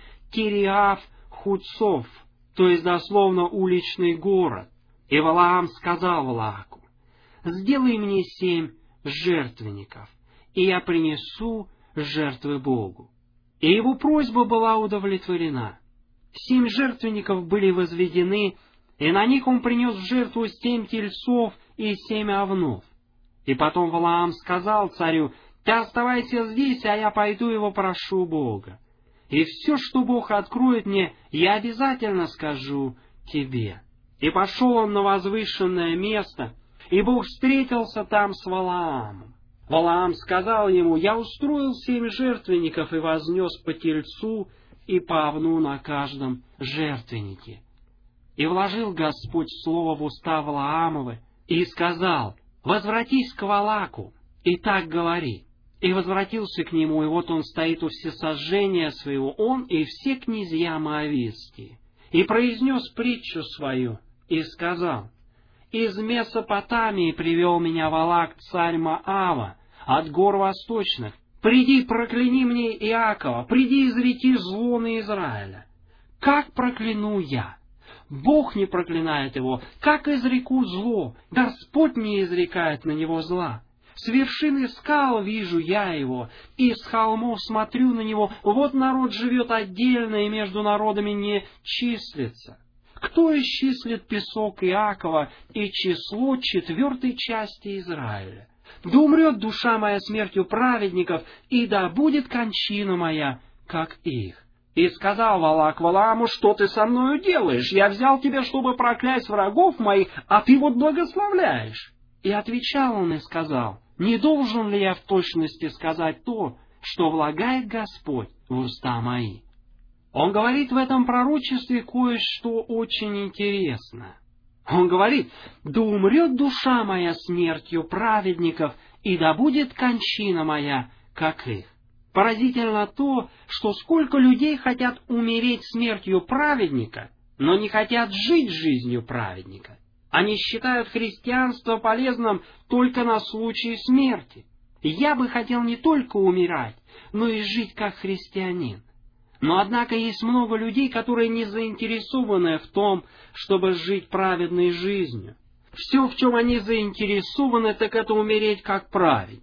[SPEAKER 1] Кириав-Хуцов, то есть дословно уличный город. И Валаам сказал Валааку: «Сделай мне 7 жертвенников, и я принесу жертвы Богу». И его просьба была удовлетворена. 7 жертвенников были возведены, и на них он принес в жертву 7 тельцов и 7 овнов. И потом Валаам сказал царю: «Ты оставайся здесь, а я пойду и вопрошу Бога. И все, что Бог откроет мне, я обязательно скажу тебе». И пошел он на возвышенное место, и Бог встретился там с Валаамом. Валаам сказал ему: «Я устроил 7 жертвенников и вознес по тельцу и по овну на каждом жертвеннике». И вложил Господь слово в уста Валаамовы и сказал: «Возвратись к Валаку, и так говори». И возвратился к нему, и вот он стоит у всесожжения своего, он и все князья моавитские. И произнес притчу свою, и сказал: «Из Месопотамии привел меня Валак, царь Моава, от гор восточных. Приди, прокляни мне Иакова, приди, изреки зло на Израиля. Как прокляну я? Бог не проклинает его. Как изреку зло? Господь не изрекает на него зла. С вершины скал вижу я его, и с холмов смотрю на него. Вот народ живет отдельно, и между народами не числится. Кто исчислит песок Иакова и число 4 части Израиля? Да умрет душа моя смертью праведников, и да будет кончина моя, как их». И сказал Валаак Валааму: что ты со мною делаешь? Я взял тебя, чтобы проклясть врагов моих, а ты вот благословляешь. И отвечал он и сказал: не должен ли я в точности сказать то, что влагает Господь в уста мои? Он говорит в этом пророчестве кое-что очень интересное. Он говорит: да умрет душа моя смертью праведников, и да будет кончина моя, как их. Поразительно то, что сколько людей хотят умереть смертью праведника, но не хотят жить жизнью праведника. Они считают христианство полезным только на случай смерти. Я бы хотел не только умирать, но и жить как христианин. Но однако есть много людей, которые не заинтересованы в том, чтобы жить праведной жизнью. Все, в чем они заинтересованы, так это умереть как праведник.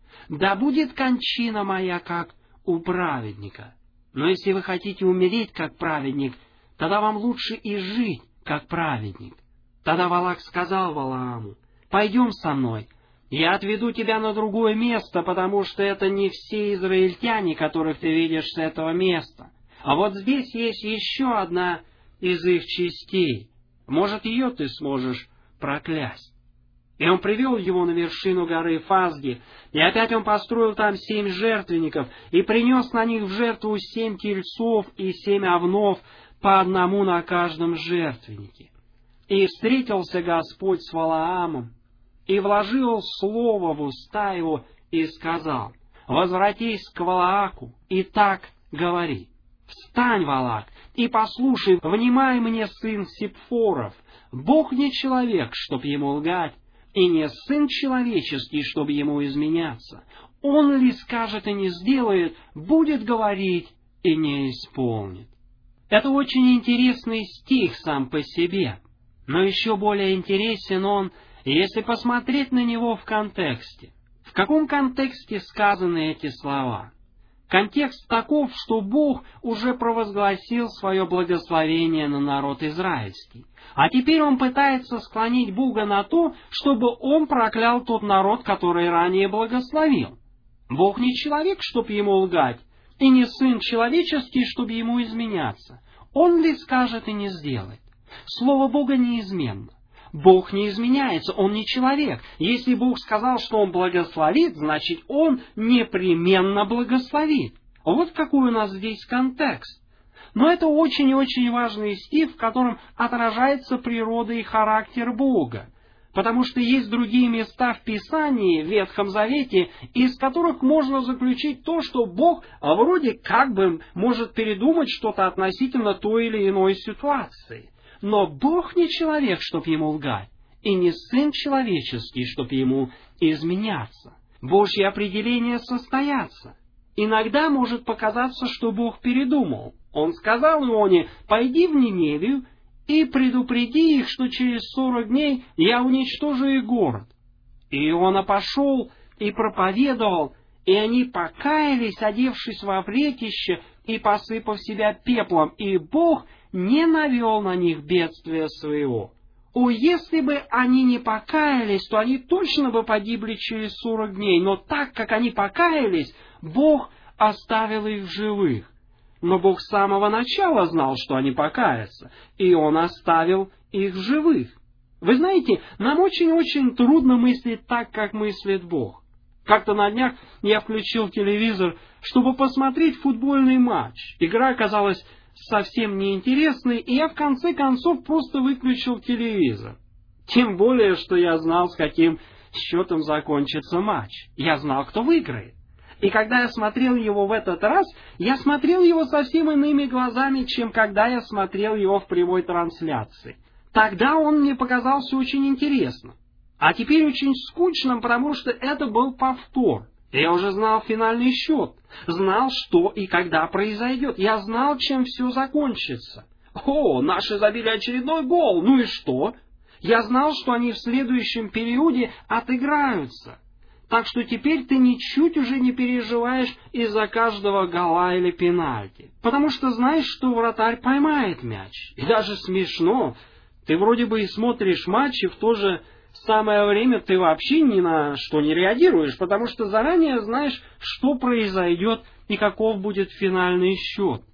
[SPEAKER 1] Да будет кончина моя, как у праведника. Но если вы хотите умереть как праведник, тогда вам лучше и жить как праведник. Тогда Валаак сказал Валааму: пойдем со мной, я отведу тебя на другое место, потому что это не все израильтяне, которых ты видишь с этого места. А вот здесь есть еще одна из их частей. Может, ее ты сможешь проклясть. И он привел его на вершину горы Фазги, и опять он построил там 7 жертвенников, и принес на них в жертву 7 тельцов и 7 овнов, по одному на каждом жертвеннике. И встретился Господь с Валаамом, и вложил слово в уста его, и сказал: возвратись к Валааку, и так говори: встань, Валаак, и послушай, внимай мне, сын Сипфоров, Бог не человек, чтоб ему лгать, и не сын человеческий, чтобы ему изменяться. Он ли скажет и не сделает, будет говорить и не исполнит. Это очень интересный стих сам по себе, но еще более интересен он, если посмотреть на него в контексте. В каком контексте сказаны эти слова? Контекст таков, что Бог уже провозгласил свое благословение на народ израильский. А теперь Он пытается склонить Бога на то, чтобы Он проклял тот народ, который ранее благословил. Бог не человек, чтоб ему лгать, и не сын человеческий, чтобы ему изменяться. Он ли скажет и не сделает? Слово Бога неизменно. Бог не изменяется, Он не человек. Если Бог сказал, что Он благословит, значит, Он непременно благословит. Вот какой у нас здесь контекст. Но это очень и очень важный стих, в котором отражается природа и характер Бога. Потому что есть другие места в Писании, в Ветхом Завете, из которых можно заключить то, что Бог вроде как бы может передумать что-то относительно той или иной ситуации. Но Бог не человек, чтоб ему лгать, и не сын человеческий, чтоб ему изменяться. Божьи определения состоятся. Иногда может показаться, что Бог передумал. Он сказал Ионе: пойди в Ниневию и предупреди их, что через 40 дней я уничтожу их город. И Иона пошел и проповедовал, и они покаялись, одевшись во вретище и посыпав себя пеплом, и Бог не навел на них бедствия своего. О, если бы они не покаялись, то они точно бы погибли через 40 дней, но так как они покаялись, Бог оставил их в живых. Но Бог с самого начала знал, что они покаятся, и Он оставил их в живых. Вы знаете, нам очень-очень трудно мыслить так, как мыслит Бог. Как-то на днях я включил телевизор, чтобы посмотреть футбольный матч. Игра оказалась совсем неинтересной, и я в конце концов просто выключил телевизор. Тем более, что я знал, с каким счетом закончится матч. Я знал, кто выиграет. И когда я смотрел его в этот раз, я смотрел его совсем иными глазами, чем когда я смотрел его в прямой трансляции. Тогда он мне показался очень интересным. А теперь очень скучным, потому что это был повтор. Я уже знал финальный счет, знал, что и когда произойдет. Я знал, чем все закончится. О, наши забили очередной гол, ну и что? Я знал, что они в следующем периоде отыграются. Так что теперь ты ничуть уже не переживаешь из-за каждого гола или пенальти. Потому что знаешь, что вратарь поймает мяч. И даже смешно. Ты вроде бы и смотришь матч, и в то же самое время ты вообще ни на что не реагируешь, потому что заранее знаешь, что произойдет и каков будет финальный счет.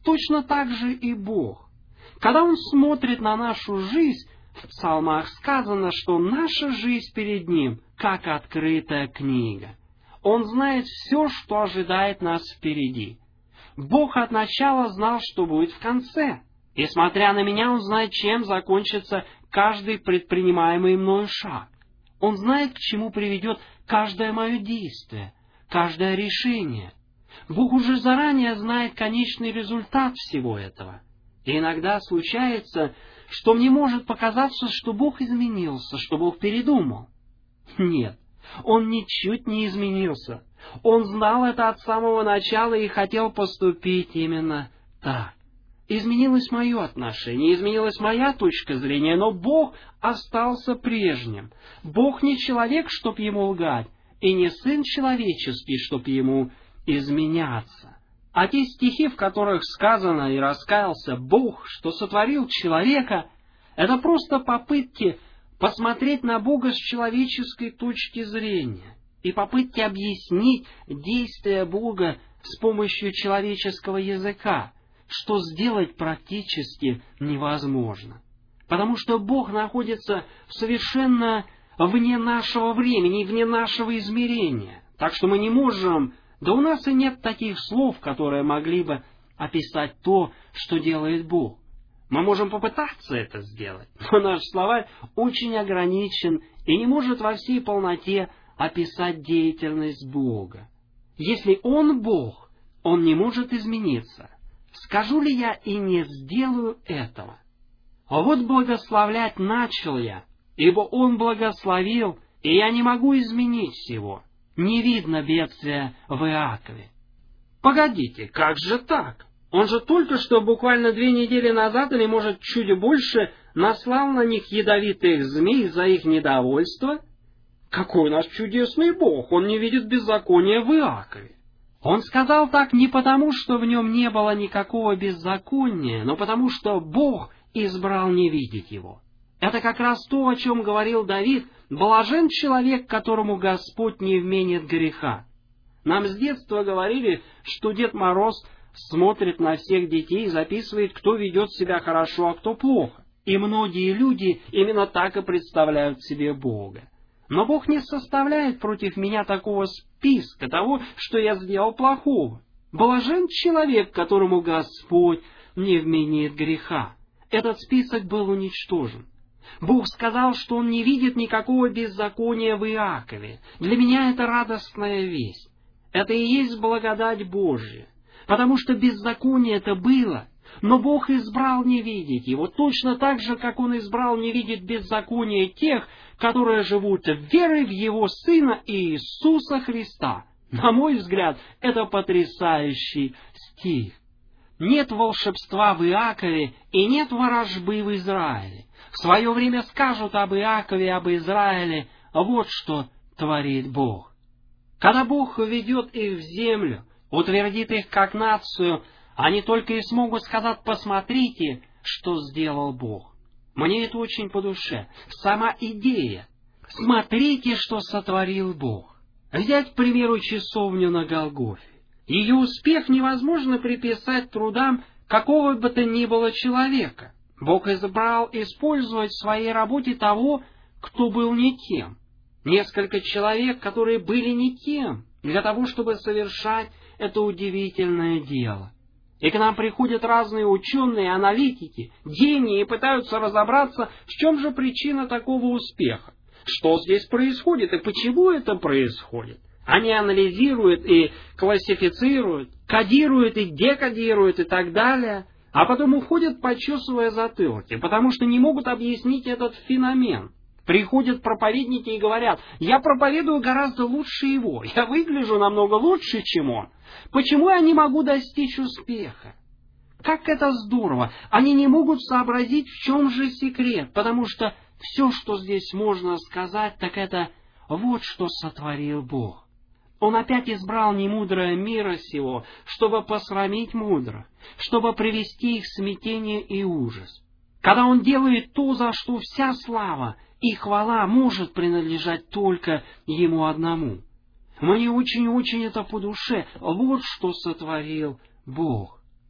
[SPEAKER 1] точно так же и Бог. Когда Он смотрит на нашу жизнь, в псалмах сказано, что наша жизнь перед Ним, как открытая книга. Он знает все, что ожидает нас впереди. Бог от начала знал, что будет в конце. И, смотря на меня, Он знает, чем закончится каждый предпринимаемый мною шаг. Он знает, к чему приведет каждое мое действие, каждое решение. Бог уже заранее знает конечный результат всего этого. И иногда случается, что мне может показаться, что Бог изменился, что Бог передумал. Нет, Он ничуть не изменился. Он знал это от самого начала и хотел поступить именно так. Изменилось мое отношение, изменилась моя точка зрения, но Бог остался прежним. Бог не человек, чтоб Ему лгать, и не Сын человеческий, чтоб Ему изменяться. А те стихи, в которых сказано «И раскаялся Бог, что сотворил человека», это просто попытки посмотреть на Бога с человеческой точки зрения и попытки объяснить действия Бога с помощью человеческого языка, что сделать практически невозможно. Потому что Бог находится совершенно вне нашего времени, вне нашего измерения. Так что мы не можем, да у нас и нет таких слов, которые могли бы описать то, что делает Бог. Мы можем попытаться это сделать, но наш словарь очень ограничен и не может во всей полноте описать деятельность Бога. Если Он Бог, Он не может измениться. Скажу ли я и не сделаю этого? А вот благословлять начал я, ибо Он благословил, и я не могу изменить его. Не видно бедствия в Иакове. Погодите, как же так? Он же только что, буквально 2 недели назад, или, может, чуть больше, наслал на них ядовитых змей за их недовольство? Какой у нас чудесный Бог! Он не видит беззакония в Иакове. Он сказал так не потому, что в нем не было никакого беззакония, но потому, что Бог избрал не видеть его. Это как раз то, о чем говорил Давид: «Блажен человек, которому Господь не вменит греха». Нам с детства говорили, что Дед Мороз смотрит на всех детей и записывает, кто ведет себя хорошо, а кто плохо. И многие люди именно так и представляют себе Бога. Но Бог не составляет против меня такого списка того, что я сделал плохого. Блажен человек, которому Господь не вменит греха. Этот список был уничтожен. Бог сказал, что Он не видит никакого беззакония в Иакове. Для меня это радостная весть. Это и есть благодать Божья. Потому что беззаконие это было, но Бог избрал не видеть его, точно так же, как Он избрал не видеть беззаконие тех, которые живут верой в Его Сына Иисуса Христа. На мой взгляд, это потрясающий стих. Нет волшебства в Иакове и нет ворожбы в Израиле. В свое время скажут об Иакове и об Израиле: вот что творит Бог. Когда Бог ведет их в землю, утвердит их как нацию, они только и смогут сказать: посмотрите, что сделал Бог. Мне это очень по душе. Сама идея. Смотрите, что сотворил Бог. Взять, к примеру, часовню на Голгофе. Ее успех невозможно приписать трудам какого бы то ни было человека. Бог избрал использовать в своей работе того, кто был никем. Несколько человек, которые были никем, для того, чтобы совершать это удивительное дело. И к нам приходят разные ученые, аналитики, гении и пытаются разобраться, в чем же причина такого успеха. Что здесь происходит и почему это происходит. Они анализируют и классифицируют, кодируют и декодируют и так далее, а потом уходят, почесывая затылки, потому что не могут объяснить этот феномен. Приходят проповедники и говорят: я проповедую гораздо лучше его, я выгляжу намного лучше, чем он. Почему я не могу достичь успеха? Как это здорово! Они не могут сообразить, в чем же секрет, потому что все, что здесь можно сказать, так это вот что сотворил Бог. Он опять избрал немудрое мира сего, чтобы посрамить мудрых, чтобы привести их в смятение и ужас. Когда Он делает то, за что вся слава и хвала может принадлежать только Ему одному. Мне очень-очень это по душе. Вот что сотворил Бог.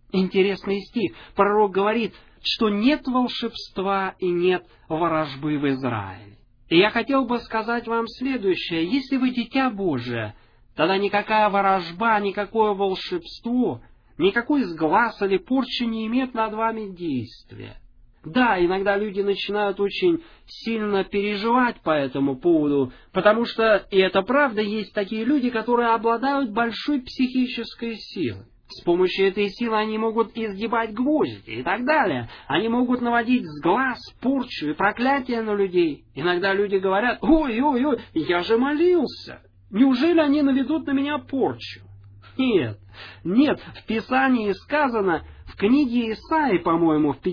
[SPEAKER 1] Интересный стих. Пророк говорит, что нет волшебства и нет ворожбы в Израиле. И я хотел бы сказать вам следующее. Если вы дитя Божие, тогда никакая ворожба, никакое волшебство, никакой сглаз или порча не имеет над вами действия. Да, иногда люди начинают очень сильно переживать по этому поводу, потому что, и это правда, есть такие люди, которые обладают большой психической силой. С помощью этой силы они могут изгибать гвозди и так далее. Они могут наводить сглаз, порчу и проклятие на людей. Иногда люди говорят: ой, я же молился. Неужели они наведут на меня порчу? Нет, в Писании сказано, в книге Исаии, по-моему, в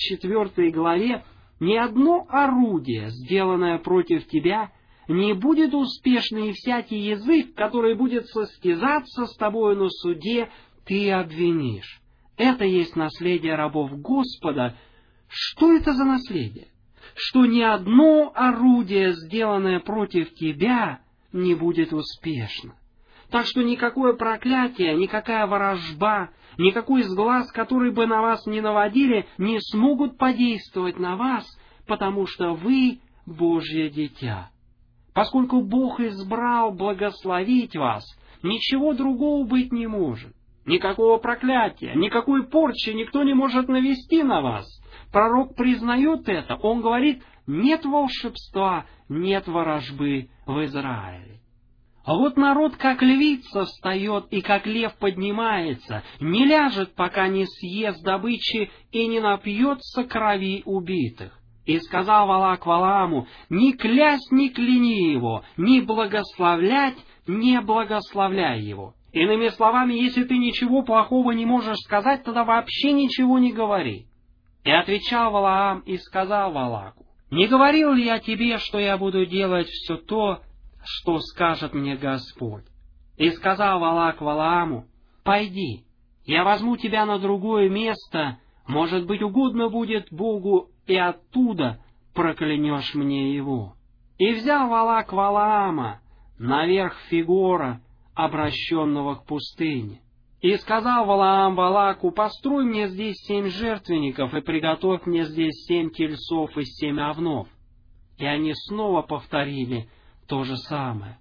[SPEAKER 1] 54 главе, ни одно орудие, сделанное против тебя, не будет успешно, и всякий язык, который будет состязаться с тобою на суде, ты обвинишь. Это есть наследие рабов Господа. Что это за наследие? Что ни одно орудие, сделанное против тебя, не будет успешно. Так что никакое проклятие, никакая ворожба, никакой сглаз, который бы на вас не наводили, не смогут подействовать на вас, потому что вы Божье дитя. Поскольку Бог избрал благословить вас, ничего другого быть не может. Никакого проклятия, никакой порчи никто не может навести на вас. Пророк признает это. Он говорит: нет волшебства, нет ворожбы в Израиле. А вот народ, как львица, встает и как лев поднимается, не ляжет, пока не съест добычи и не напьется крови убитых. И сказал Валаак Валааму: ни клясть, ни кляни его, ни благословлять, не благословляй его. Иными словами, если ты ничего плохого не можешь сказать, тогда вообще ничего не говори. И отвечал Валаам и сказал Валааку: не говорил ли я тебе, что я буду делать все то, что скажет мне Господь? И сказал Валаак Валааму: пойди, я возьму тебя на другое место, может быть, угодно будет Богу, и оттуда проклянешь мне его. И взял Валаак Валаама наверх Фигора, обращенного к пустыне. И сказал Валаам Валааку: построй мне здесь 7 жертвенников и приготовь мне здесь 7 тельцов и 7 овнов. И они снова повторили то же самое.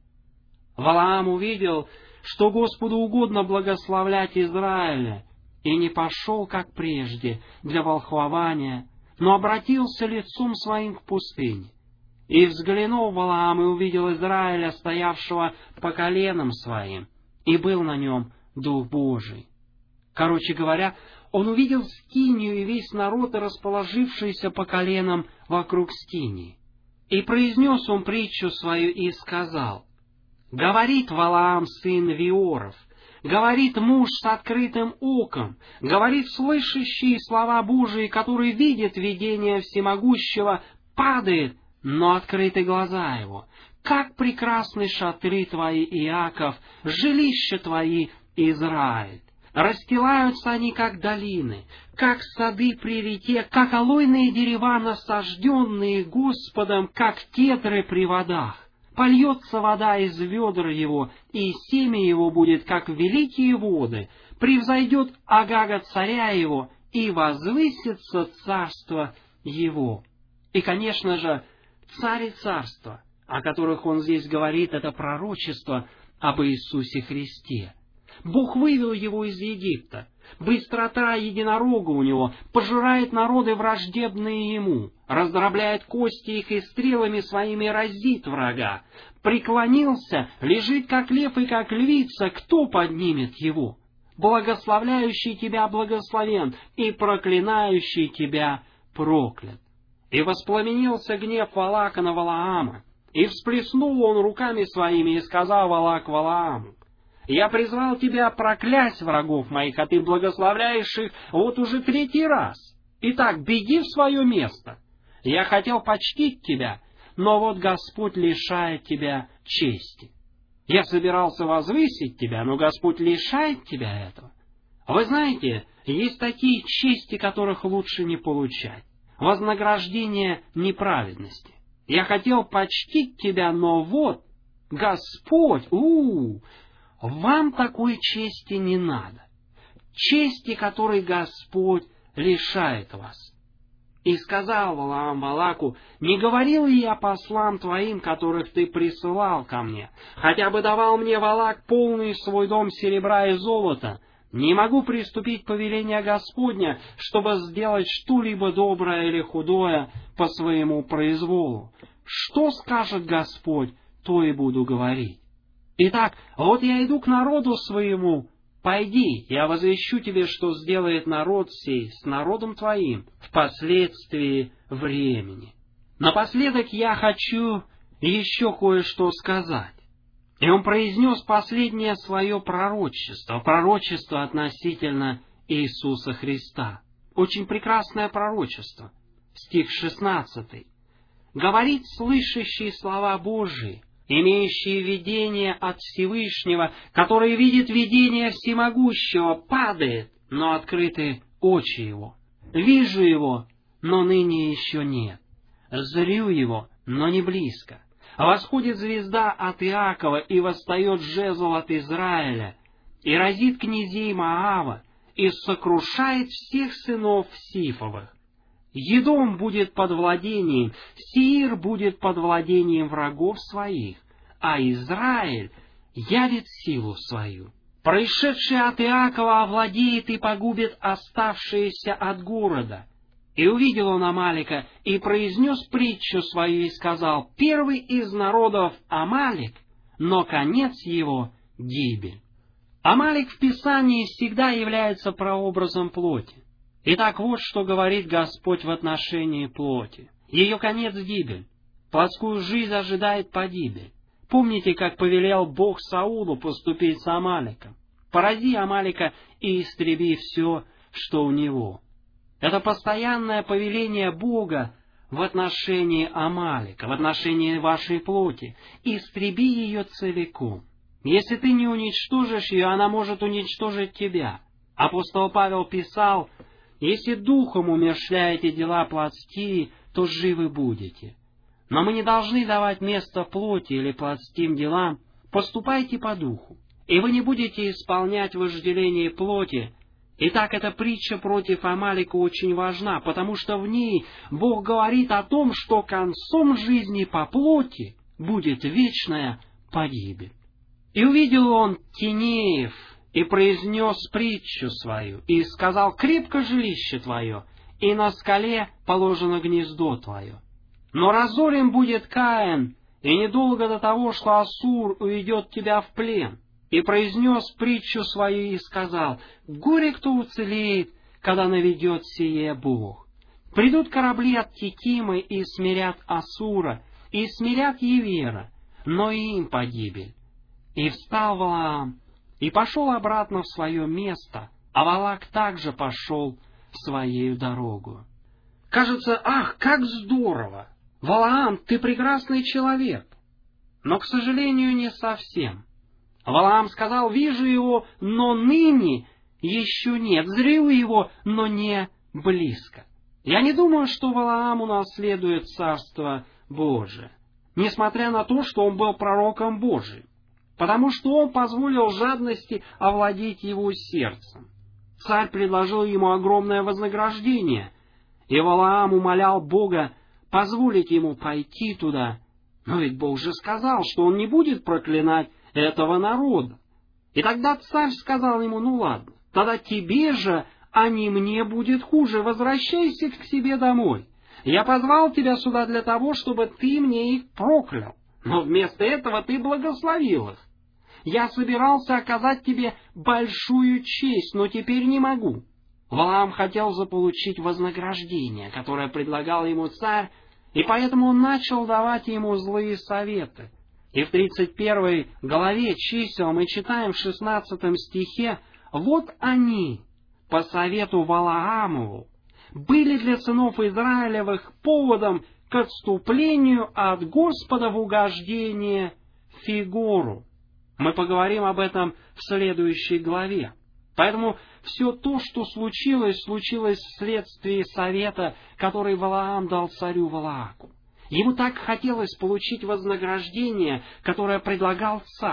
[SPEAKER 1] Валаам увидел, что Господу угодно благословлять Израиля, и не пошел, как прежде, для волхвования, но обратился лицом своим к пустыне. И взглянул Валаам и увидел Израиля, стоявшего по коленам своим, и был на нем Дух Божий. Короче говоря, он увидел скинию и весь народ, расположившийся по коленам вокруг скинии. И произнес он притчу свою и сказал: говорит Валаам, сын Виоров, говорит муж с открытым оком, говорит слышащий слова Божии, который видит видение всемогущего, падает, но открыты глаза его. Как прекрасны шатры твои, Иаков, жилища твои, Израиль! Расстилаются они, как долины, как сады при реке, как алойные дерева, насажденные Господом, как кедры при водах. Польется вода из ведр его, и семя его будет, как великие воды. Превзойдет Агага царя его, и возвысится царство его. И, конечно же, царь и царство, о которых он здесь говорит, это пророчество об Иисусе Христе. Бог вывел его из Египта. Быстрота единорога у него, пожирает народы враждебные ему, раздробляет кости их и стрелами своими разит врага. Преклонился, лежит как лев и как львица, кто поднимет его? Благословляющий тебя благословен, и проклинающий тебя проклят. И воспламенился гнев Валаака на Валаама, и всплеснул он руками своими, и сказал Валаак Валааму: я призвал тебя проклясть врагов моих, а ты благословляешь их вот уже 3-й раз. Итак, беги в свое место. Я хотел почтить тебя, но вот Господь лишает тебя чести. Я собирался возвысить тебя, но Господь лишает тебя этого. Вы знаете, есть такие чести, которых лучше не получать. Вознаграждение неправедности. Я хотел почтить тебя, но вот Господь, вам такой чести не надо. чести которой Господь лишает вас». И сказал Валаам Валааку: «Не говорил ли я послам твоим, которых ты присылал ко мне? Хотя бы давал мне Валаак полный свой дом серебра и золота, не могу приступить повеления Господня, чтобы сделать что-либо доброе или худое по своему произволу. Что скажет Господь, то и буду говорить. Итак, вот я иду к народу своему. Пойди, я возвещу тебе, что сделает народ сей с народом твоим впоследствии времени». Напоследок я хочу еще кое-что сказать. И он произнес последнее свое пророчество относительно Иисуса Христа. Очень прекрасное пророчество. Стих 16. «Говорит слышащий слова Божии, имеющий видение от Всевышнего, который видит видение всемогущего, падает, но открыты очи его. Вижу его, но ныне еще нет. Зрю его, но не близко. Восходит звезда от Иакова, и восстает жезл от Израиля, и разит князей Моава, и сокрушает всех сынов Сифовых. Едом будет под владением, Сеир будет под владением врагов своих, а Израиль явит силу свою. Происшедший от Иакова овладеет и погубит оставшиеся от города». И увидел он Амалика, и произнес притчу свою, и сказал: «Первый из народов Амалик, но конец его — гибель». Амалик в Писании всегда является прообразом плоти. Итак, вот что говорит Господь в отношении плоти. Ее конец — гибель. Плотскую жизнь ожидает погибель. Помните, как повелел Бог Саулу поступить с Амаликом? «Порази Амалика и истреби все, что у него». Это постоянное повеление Бога в отношении Амалика, в отношении вашей плоти. Истреби ее целиком. Если ты не уничтожишь ее, она может уничтожить тебя. Апостол Павел писал: «Если духом умерщвляете дела плотские, то живы будете». Но мы не должны давать место плоти или плотским делам. Поступайте по духу, и вы не будете исполнять вожделение плоти. Итак, эта притча против Амалика очень важна, потому что в ней Бог говорит о том, что концом жизни по плоти будет вечная погибель. «И увидел он Кинеев, и произнес притчу свою, и сказал: крепко жилище твое, и на скале положено гнездо твое. Но разорен будет Каин, и недолго до того, что Ассур уведет тебя в плен. И произнес притчу свою, и сказал: горе, кто уцелеет, когда наведет сие Бог. Придут корабли от Кикимы, и смирят Ассура, и смирят Евера, но и им погибель. И встал Валаам, и пошел обратно в свое место, а Валаак также пошел в свою дорогу». Кажется, ах, как здорово! Валаам, ты прекрасный человек. Но, к сожалению, не совсем. Валаам сказал: вижу его, но ныне еще нет. Зрю его, но не близко. Я не думаю, что Валаам унаследует Царство Божие, несмотря на то, что он был пророком Божиим, потому что он позволил жадности овладеть его сердцем. Царь предложил ему огромное вознаграждение, и Валаам умолял Бога позволить ему пойти туда. Но ведь Бог же сказал, что он не будет проклинать этого народа. И тогда царь сказал ему: ну ладно, тогда тебе же, а не мне будет хуже, возвращайся к себе домой. Я позвал тебя сюда для того, чтобы ты мне их проклял, но вместо этого ты благословил их. Я собирался оказать тебе большую честь, но теперь не могу. Валаам хотел заполучить вознаграждение, которое предлагал ему царь, и поэтому он начал давать ему злые советы. И в 31 главе чисел мы читаем в 16 стихе: «Вот они, по совету Валаамову, были для сынов Израилевых поводом к отступлению от Господа в угождение Фигору». Мы поговорим об этом в следующей главе. Поэтому все то, что случилось вследствие совета, который Валаам дал царю Валааку. Ему так хотелось получить вознаграждение, которое предлагал царь.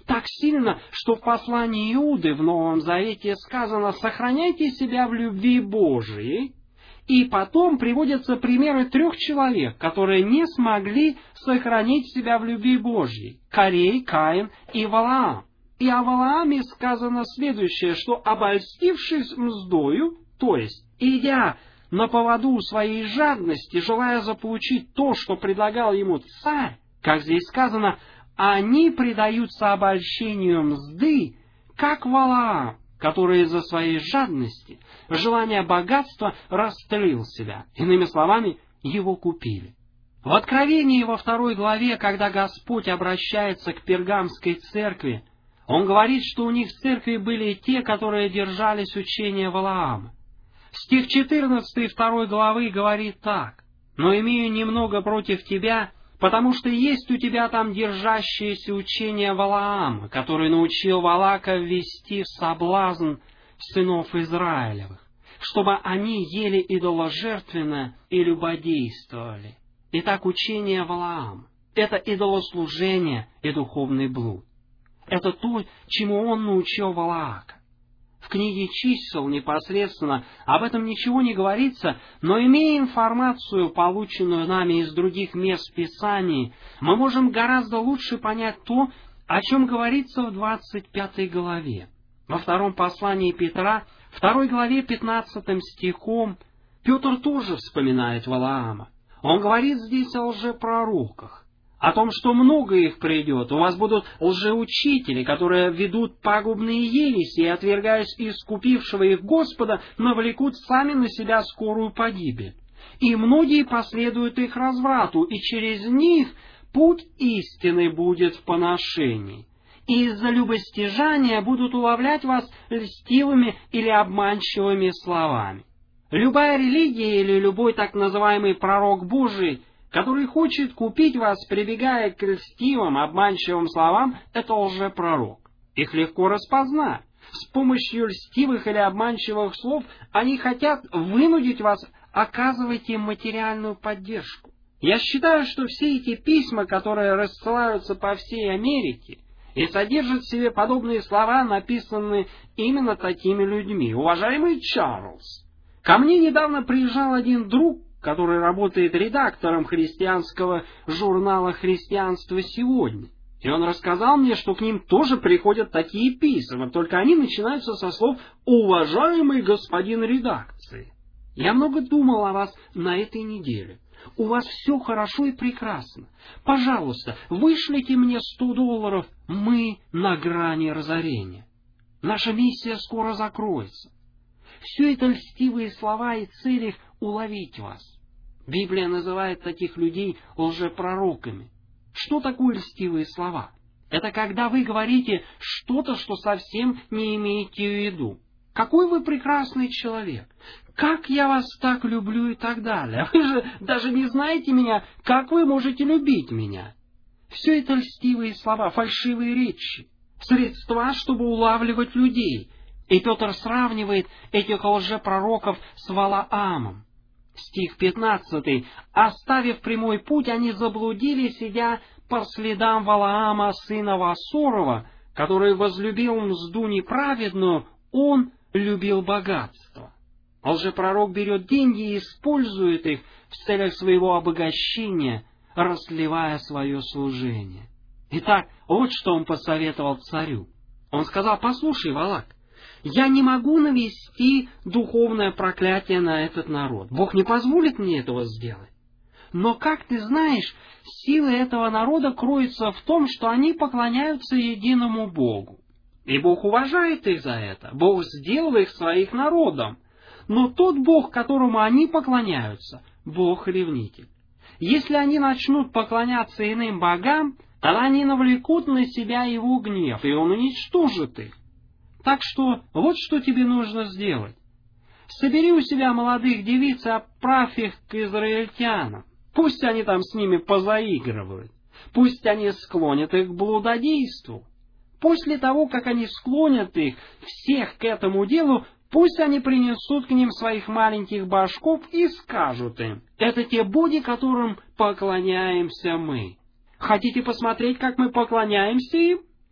[SPEAKER 1] Так сильно, что в послании Иуды в Новом Завете сказано «сохраняйте себя в любви Божией». И потом приводятся примеры 3 человек, которые не смогли сохранить себя в любви Божьей: Корей, Каин и Валаам. И о Валааме сказано следующее, что, обольстившись мздою, то есть идя на поводу своей жадности, желая заполучить то, что предлагал ему царь, как здесь сказано, они предаются обольщению мзды, как Валаам, который из-за своей жадности, желания богатства, растлил себя. Иными словами, его купили. В Откровении во 2 главе, когда Господь обращается к пергамской церкви, Он говорит, что у них в церкви были те, которые держались учения Валаама. Стих 14 2 главы говорит так: «Но имею немного против тебя, потому что есть у тебя там держащееся учение Валаама, который научил Валака ввести в соблазн сынов Израилевых, чтобы они ели идоложертвенное и любодействовали». Итак, учение Валаама — это идолослужение и духовный блуд. Это то, чему он научил Валаака. В книге «Чисел» непосредственно об этом ничего не говорится, но, имея информацию, полученную нами из других мест Писаний, мы можем гораздо лучше понять то, о чем говорится в 25 главе. Во 2 послании Петра, 2 главе 15 стихом, Петр тоже вспоминает Валаама. Он говорит здесь о лжепророках, о том, что много их придет, у вас будут лжеучители, которые ведут пагубные ереси и, отвергаясь искупившего их Господа, навлекут сами на себя скорую погибель. И многие последуют их разврату, и через них путь истины будет в поношении. И из-за любостяжания будут уловлять вас льстивыми или обманчивыми словами. Любая религия или любой так называемый пророк Божий, который хочет купить вас, прибегая к льстивым, обманчивым словам, это лжепророк. Их легко распознать. С помощью льстивых или обманчивых слов они хотят вынудить вас оказывать им материальную поддержку. Я считаю, что все эти письма, которые рассылаются по всей Америке и содержат в себе подобные слова, написаны именно такими людьми. Уважаемый Чарльз, ко мне недавно приезжал один друг, который работает редактором христианского журнала «Христианство сегодня». И он рассказал мне, что к ним тоже приходят такие письма, только они начинаются со слов «Уважаемый господин редакции». Я много думал о вас на этой неделе. У вас все хорошо и прекрасно. Пожалуйста, вышлите мне $100. Мы на грани разорения. Наша миссия скоро закроется. Все это льстивые слова и цель их уловить вас. Библия называет таких людей лжепророками. Что такое льстивые слова? Это когда вы говорите что-то, что совсем не имеете в виду. Какой вы прекрасный человек! Как я вас так люблю и так далее. Вы же даже не знаете меня, как вы можете любить меня. Все это льстивые слова, фальшивые речи, средства, чтобы улавливать людей. И Петр сравнивает этих лжепророков с Валаамом. Стих 15. «Оставив прямой путь, они заблудились, идя по следам Валаама, сына Васорова, который возлюбил мзду неправедную, он любил богатство». Лжепророк берет деньги и использует их в целях своего обогащения, расливая свое служение. Итак, вот что он посоветовал царю. Он сказал: «Послушай, Валак, я не могу навести духовное проклятие на этот народ. Бог не позволит мне этого сделать. Но, как ты знаешь, сила этого народа кроется в том, что они поклоняются единому Богу. И Бог уважает их за это. Бог сделал их своих народом. Но тот Бог, которому они поклоняются, Бог-ревнитель. Если они начнут поклоняться иным богам, тогда они навлекут на себя его гнев, и он уничтожит их. Так что вот что тебе нужно сделать. Собери у себя молодых девиц и отправь их к израильтянам. Пусть они там с ними позаигрывают. Пусть они склонят их к блудодейству. После того, как они склонят их всех к этому делу, пусть они принесут к ним своих маленьких башков и скажут им: это те боги, которым поклоняемся мы. Хотите посмотреть, как мы поклоняемся им?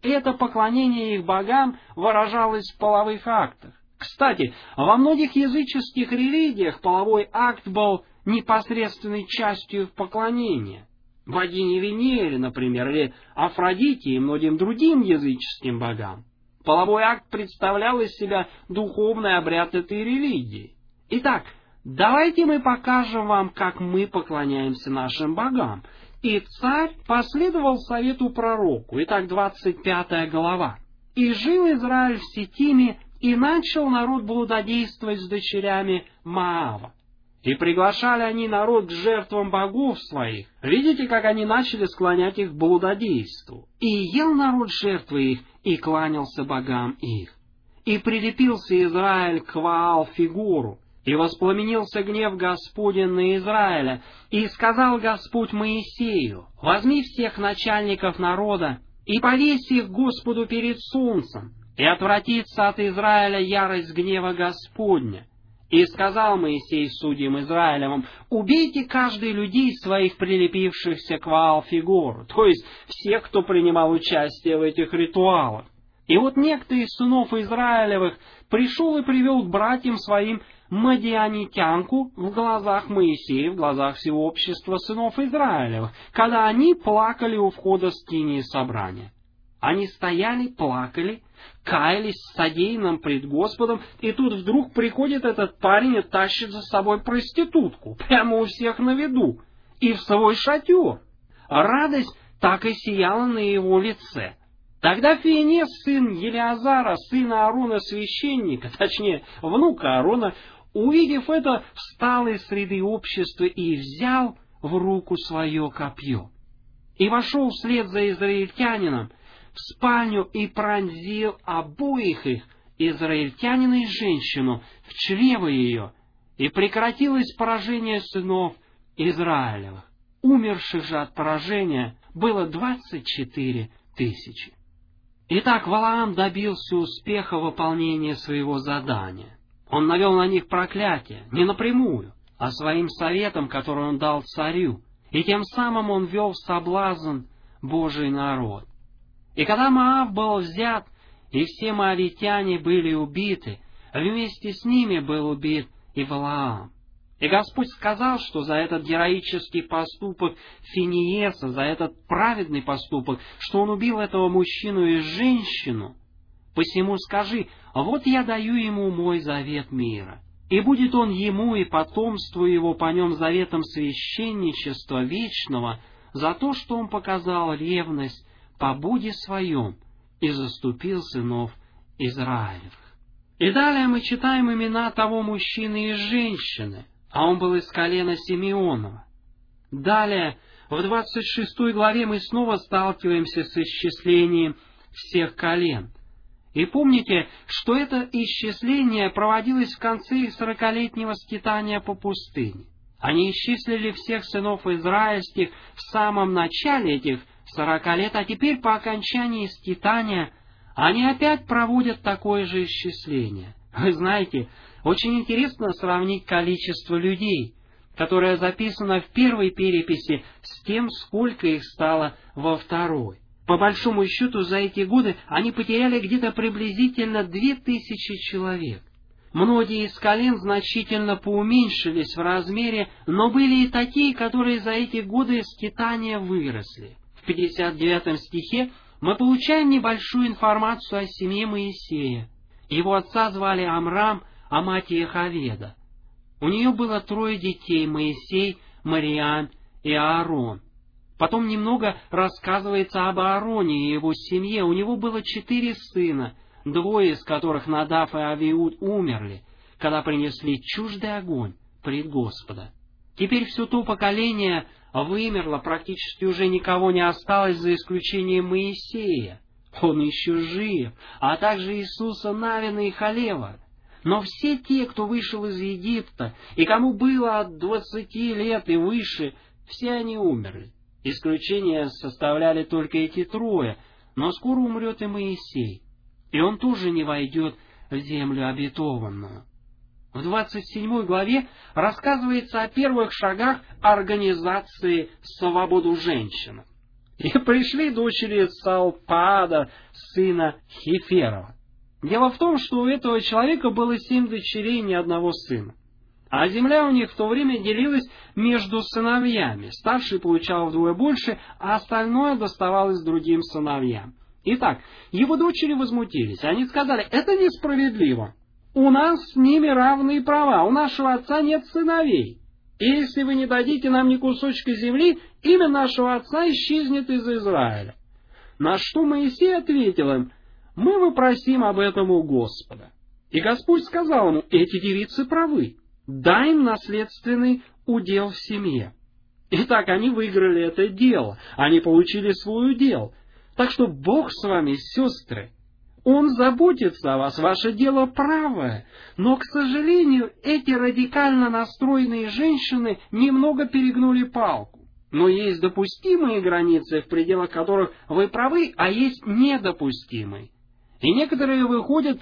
[SPEAKER 1] Это поклонение их богам выражалось в половых актах. Кстати, во многих языческих религиях половой акт был непосредственной частью их поклонения. Богине Венере, например, или Афродите и многим другим языческим богам. Половой акт представлял из себя духовный обряд этой религии. Итак, давайте мы покажем вам, как мы поклоняемся нашим богам. И царь последовал совету пророку. Итак, 25 глава. «И жил Израиль в Ситиме, и начал народ блудодействовать с дочерями Моава. И приглашали они народ к жертвам богов своих». Видите, как они начали склонять их к блудодейству. «И ел народ жертвы их, и кланялся богам их. И прилепился Израиль к Ваал-Фигору, и воспламенился гнев Господень на Израиля. И сказал Господь Моисею: возьми всех начальников народа, и повесь их Господу перед солнцем, и отвратится от Израиля ярость гнева Господня. И сказал Моисей судьям Израилевым: убейте каждый людей своих, прилепившихся к Ваал-Фигору, то есть всех, кто принимал участие в этих ритуалах. И вот некто из сынов Израилевых пришел и привел к братьям своим мадианитянку в глазах Моисея, в глазах всего общества сынов Израилевых, когда они плакали у входа в скинии собрания. Они стояли, плакали, каялись в содеянном пред Господом, и тут вдруг приходит этот парень и тащит за собой проститутку, прямо у всех на виду, и в свой шатер. Радость так и сияла на его лице. Тогда Фиенес, сын Елеазара, сына Аарона священника, точнее, внука Аарона, увидев это, встал из среды общества и взял в руку свое копье. И вошел вслед за израильтянином в спальню и пронзил обоих их, израильтянина и женщину, в чрево ее, и прекратилось поражение сынов Израилевых. Умерших же от поражения было 24 тысячи. Итак, Валаам добился успеха в выполнении своего задания. Он навел на них проклятие, не напрямую, а своим советом, который он дал царю, и тем самым он ввел в соблазн Божий народ. И когда Моав был взят, и все моавитяне были убиты, вместе с ними был убит и Валаам. И Господь сказал, что за этот героический поступок Финиеса, за этот праведный поступок, что он убил этого мужчину и женщину, посему скажи: вот я даю ему мой завет мира, и будет он ему и потомству его по нем заветом священничества вечного за то, что он показал ревность по буде своем и заступил сынов Израилевых. И далее мы читаем имена того мужчины и женщины, а он был из колена Симеонова. Далее, в 26 главе мы снова сталкиваемся с исчислением всех колен. И помните, что это исчисление проводилось в конце их 40-летнего скитания по пустыне. Они исчислили всех сынов израильских в самом начале этих 40 лет, а теперь по окончании скитания они опять проводят такое же исчисление. Вы знаете, очень интересно сравнить количество людей, которое записано в первой переписи, с тем, сколько их стало во второй. По большому счету, за эти годы они потеряли где-то приблизительно 2000 человек. Многие из колен значительно поуменьшились в размере, но были и такие, которые за эти годы скитания выросли. В 59 стихе мы получаем небольшую информацию о семье Моисея. Его отца звали Амрам, а мать Йохаведа. У нее было 3 детей: Моисей, Мариам и Аарон. Потом немного рассказывается об Аароне и его семье. У него было 4 сына, 2 из которых, Надав и Авиуд, умерли, когда принесли чуждый огонь пред Господа. Теперь все то поколение вымерло, практически уже никого не осталось, за исключением Моисея. Он еще жив, а также Иисуса Навина и Халева. Но все те, кто вышел из Египта, и кому было от 20 лет и выше, все они умерли. Исключение составляли только эти 3, но скоро умрет и Моисей, и он тоже не войдет в землю обетованную. В 27 главе рассказывается о первых шагах организации «Свободу женщин». И пришли дочери Салпаада, сына Хеферова. Дело в том, что у этого человека было 7 дочерей и ни одного сына. А земля у них в то время делилась между сыновьями. Старший получал вдвое больше, а остальное доставалось другим сыновьям. Итак, его дочери возмутились. Они сказали: это несправедливо. У нас с ними равные права, у нашего отца нет сыновей. И если вы не дадите нам ни кусочка земли, имя нашего отца исчезнет из Израиля. На что Моисей ответил им: мы вопросим об этом у Господа. И Господь сказал ему: эти девицы правы, дай им наследственный удел в семье. Итак, они выиграли это дело, они получили свой удел. Так что Бог с вами, сестры. Он заботится о вас, ваше дело правое. Но, к сожалению, эти радикально настроенные женщины немного перегнули палку. Но есть допустимые границы, в пределах которых вы правы, а есть недопустимые. И некоторые выходят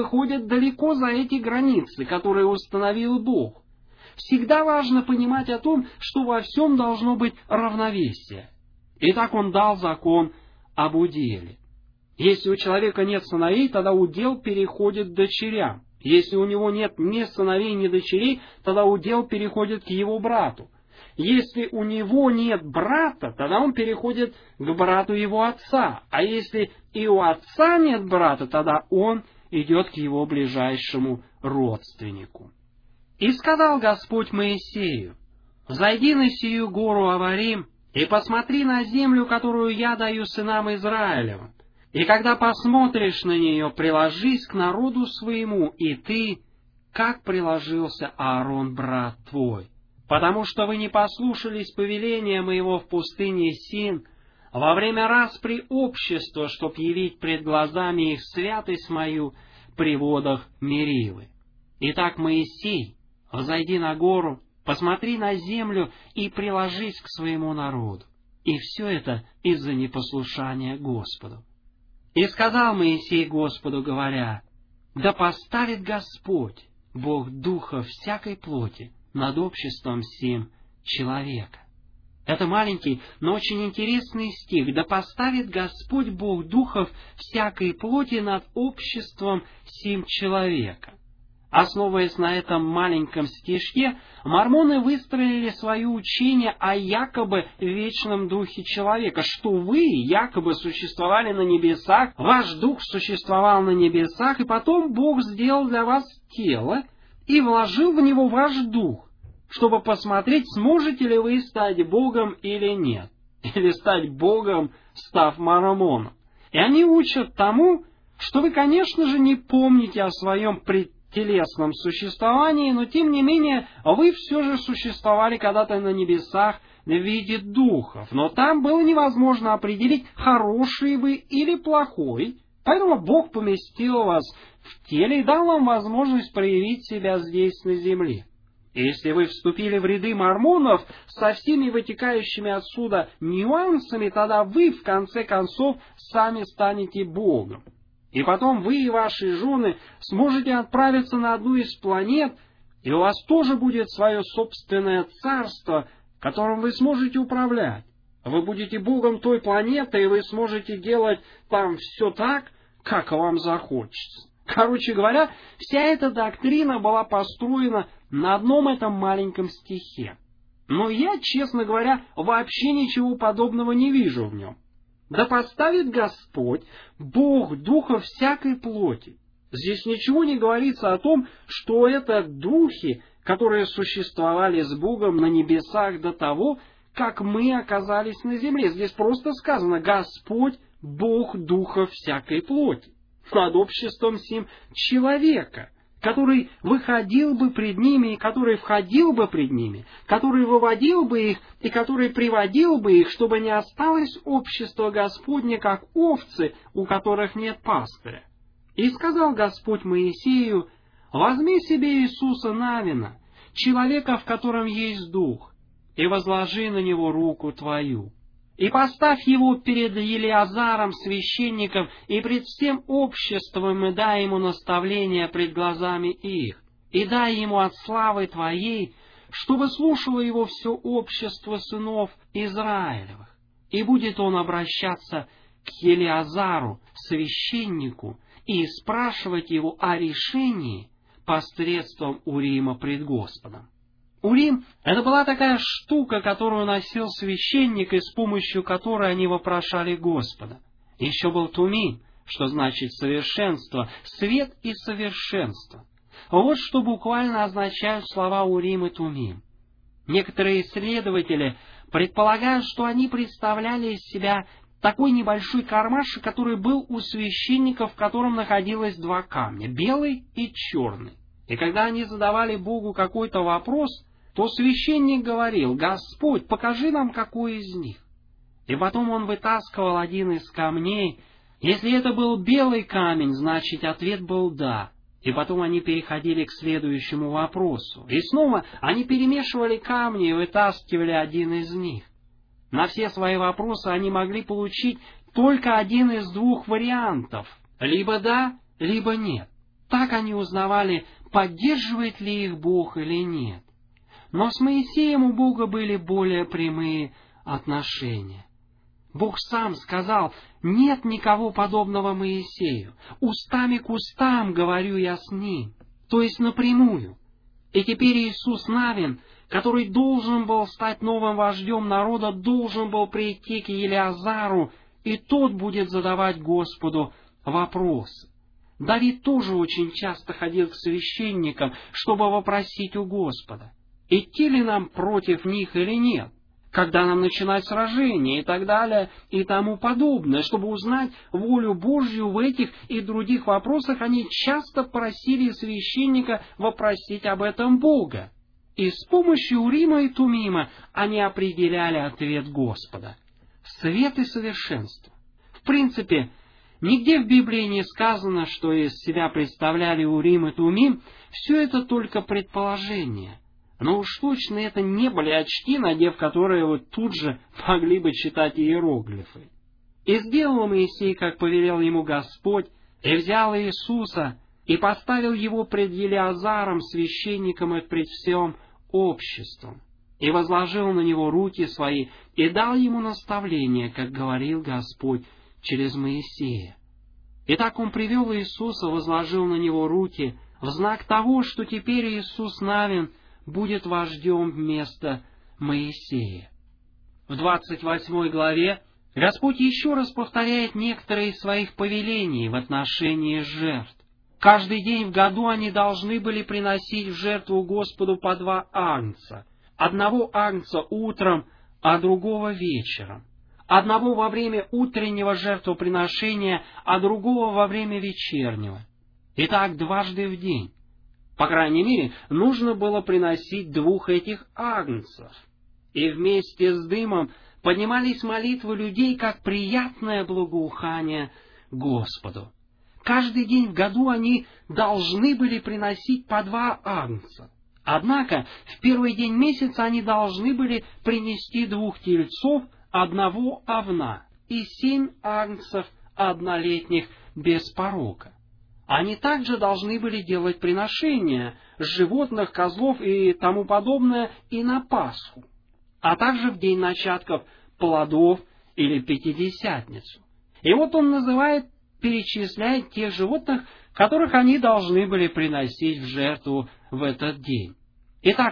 [SPEAKER 1] далеко за эти границы, которые установил Бог. Всегда важно понимать о том, что во всем должно быть равновесие. Итак, Он дал закон об уделе. Если у человека нет сыновей, тогда удел переходит к дочерям. Если у него нет ни сыновей, ни дочерей, тогда удел переходит к его брату. Если у него нет брата, тогда он переходит к брату его отца. А если и у отца нет брата, тогда он идет к его ближайшему родственнику. И сказал Господь Моисею: «Зайди на сию гору Аварим и посмотри на землю, которую я даю сынам Израилевым. И когда посмотришь на нее, приложись к народу своему, и ты, как приложился Аарон, брат твой. Потому что вы не послушались повеления моего в пустыне Син во время распри общества, чтоб явить пред глазами их святость мою при водах Меривы. Итак, Моисей, взойди на гору, посмотри на землю и приложись к своему народу. И все это из-за непослушания Господу. И сказал Моисей Господу, говоря: да поставит Господь, Бог духа всякой плоти, над обществом сим человека». Это маленький, но очень интересный стих. «Да поставит Господь Бог духов всякой плоти над обществом сим человека». Основываясь на этом маленьком стишке, мормоны выстроили свое учение о якобы вечном духе человека, что вы якобы существовали на небесах, ваш дух существовал на небесах, и потом Бог сделал для вас тело и вложил в него ваш дух, чтобы посмотреть, сможете ли вы стать Богом или нет, или стать Богом, став мормоном. И они учат тому, что вы, конечно же, не помните о своем телесном существовании, но тем не менее вы все же существовали когда-то на небесах в виде духов. Но там было невозможно определить, хороший вы или плохой, поэтому Бог поместил вас в теле и дал вам возможность проявить себя здесь на земле. И если вы вступили в ряды мормонов со всеми вытекающими отсюда нюансами, тогда вы, в конце концов, сами станете Богом. И потом вы и ваши жены сможете отправиться на одну из планет, и у вас тоже будет свое собственное царство, которым вы сможете управлять. Вы будете Богом той планеты, и вы сможете делать там все так, как вам захочется. Короче говоря, вся эта доктрина была построена на одном этом маленьком стихе. Но я, честно говоря, вообще ничего подобного не вижу в нем. Да поставит Господь, Бог духа всякой плоти. Здесь ничего не говорится о том, что это духи, которые существовали с Богом на небесах до того, как мы оказались на земле. Здесь просто сказано: Господь, Бог духа всякой плоти, над обществом сим человека, который выходил бы пред ними, и который входил бы пред ними, который выводил бы их, и который приводил бы их, чтобы не осталось общество Господне, как овцы, у которых нет пастыря. И сказал Господь Моисею: возьми себе Иисуса Навина, человека, в котором есть дух, и возложи на него руку твою. И поставь его перед Елиазаром, священником, и пред всем обществом, и дай ему наставление пред глазами их, и дай ему от славы твоей, чтобы слушало его все общество сынов Израилевых. и будет он обращаться к Елеазару, священнику, и спрашивать его о решении посредством Урима пред Господом. Урим — это была такая штука, которую носил священник, и с помощью которой они вопрошали Господа. Еще был Тумим, что значит совершенство, свет и совершенство. Вот что буквально означают слова Урим и Тумим. Некоторые исследователи предполагают, что они представляли из себя такой небольшой кармашек, который был у священника, в котором находилось два камня, белый и черный. И когда они задавали Богу какой-то вопрос, то священник говорил: «Господь, покажи нам, какой из них». И потом он вытаскивал один из камней. Если это был белый камень, значит, ответ был «да». И потом они переходили к следующему вопросу. И снова они перемешивали камни и вытаскивали один из них. На все свои вопросы они могли получить только один из двух вариантов. Либо «да», либо «нет». Так они узнавали, поддерживает ли их Бог или нет. Но с Моисеем у Бога были более прямые отношения. Бог сам сказал: «Нет никого подобного Моисею. Устами к устам говорю я с ним». То есть напрямую. И теперь Иисус Навин, который должен был стать новым вождем народа, должен был прийти к Елеазару, и тот будет задавать Господу вопросы. Давид тоже очень часто ходил к священникам, чтобы вопросить у Господа: идти ли нам против них или нет, когда нам начинать сражение и так далее и тому подобное. Чтобы узнать волю Божью в этих и других вопросах, они часто просили священника вопросить об этом Бога. И с помощью Урима и Тумима они определяли ответ Господа. Свет и совершенство. В принципе, нигде в Библии не сказано, что из себя представляли Урим и Тумим. Все это только предположение. Но уж точно это не были очки, надев которые вот тут же могли бы читать иероглифы. И сделал Моисей, как повелел ему Господь, и взял Иисуса, и поставил его пред Елеазаром, священником, и пред всем обществом, и возложил на него руки свои, и дал ему наставление, как говорил Господь через Моисея. Итак, он привел Иисуса, возложил на него руки, в знак того, что теперь Иисус Навин будет вождем вместо Моисея. В 28 главе Господь еще раз повторяет некоторые из своих повелений в отношении жертв. Каждый день в году они должны были приносить в жертву Господу по 2 агнца. Одного агнца утром, а другого вечером. Одного во время утреннего жертвоприношения, а другого во время вечернего. Итак, дважды в день. По крайней мере, нужно было приносить 2 этих агнцев. И вместе с дымом поднимались молитвы людей, как приятное благоухание Господу. Каждый день в году они должны были приносить по 2 агнца. Однако в первый день месяца они должны были принести 2 тельцов, 1 овна и 7 агнцев однолетних без порока. Они также должны были делать приношения животных, козлов и тому подобное и на Пасху, а также в день начатков плодов или Пятидесятницу. И вот он перечисляет тех животных, которых они должны были приносить в жертву в этот день. Итак,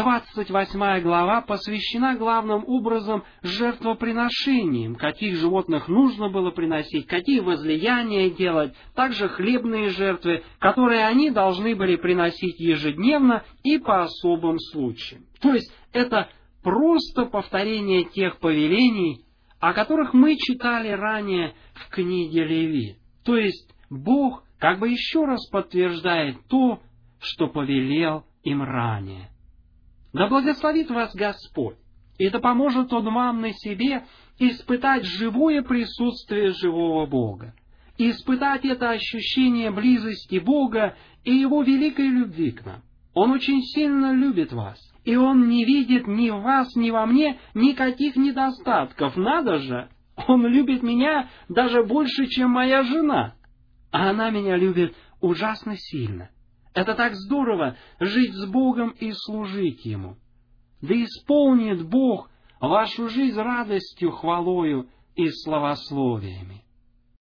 [SPEAKER 1] 28 глава посвящена главным образом жертвоприношениям, каких животных нужно было приносить, какие возлияния делать, также хлебные жертвы, которые они должны были приносить ежедневно и по особым случаям. То есть это просто повторение тех повелений, о которых мы читали ранее в книге Левит. То есть Бог как бы еще раз подтверждает то, что повелел им ранее. Да благословит вас Господь, и да поможет Он вам на себе испытать живое присутствие живого Бога, и испытать это ощущение близости Бога и Его великой любви к нам. Он очень сильно любит вас, и Он не видит ни в вас, ни во мне никаких недостатков. Надо же, Он любит меня даже больше, чем моя жена, а она меня любит ужасно сильно. Это так здорово — жить с Богом и служить Ему. Да исполнит Бог вашу жизнь радостью, хвалою и славословиями.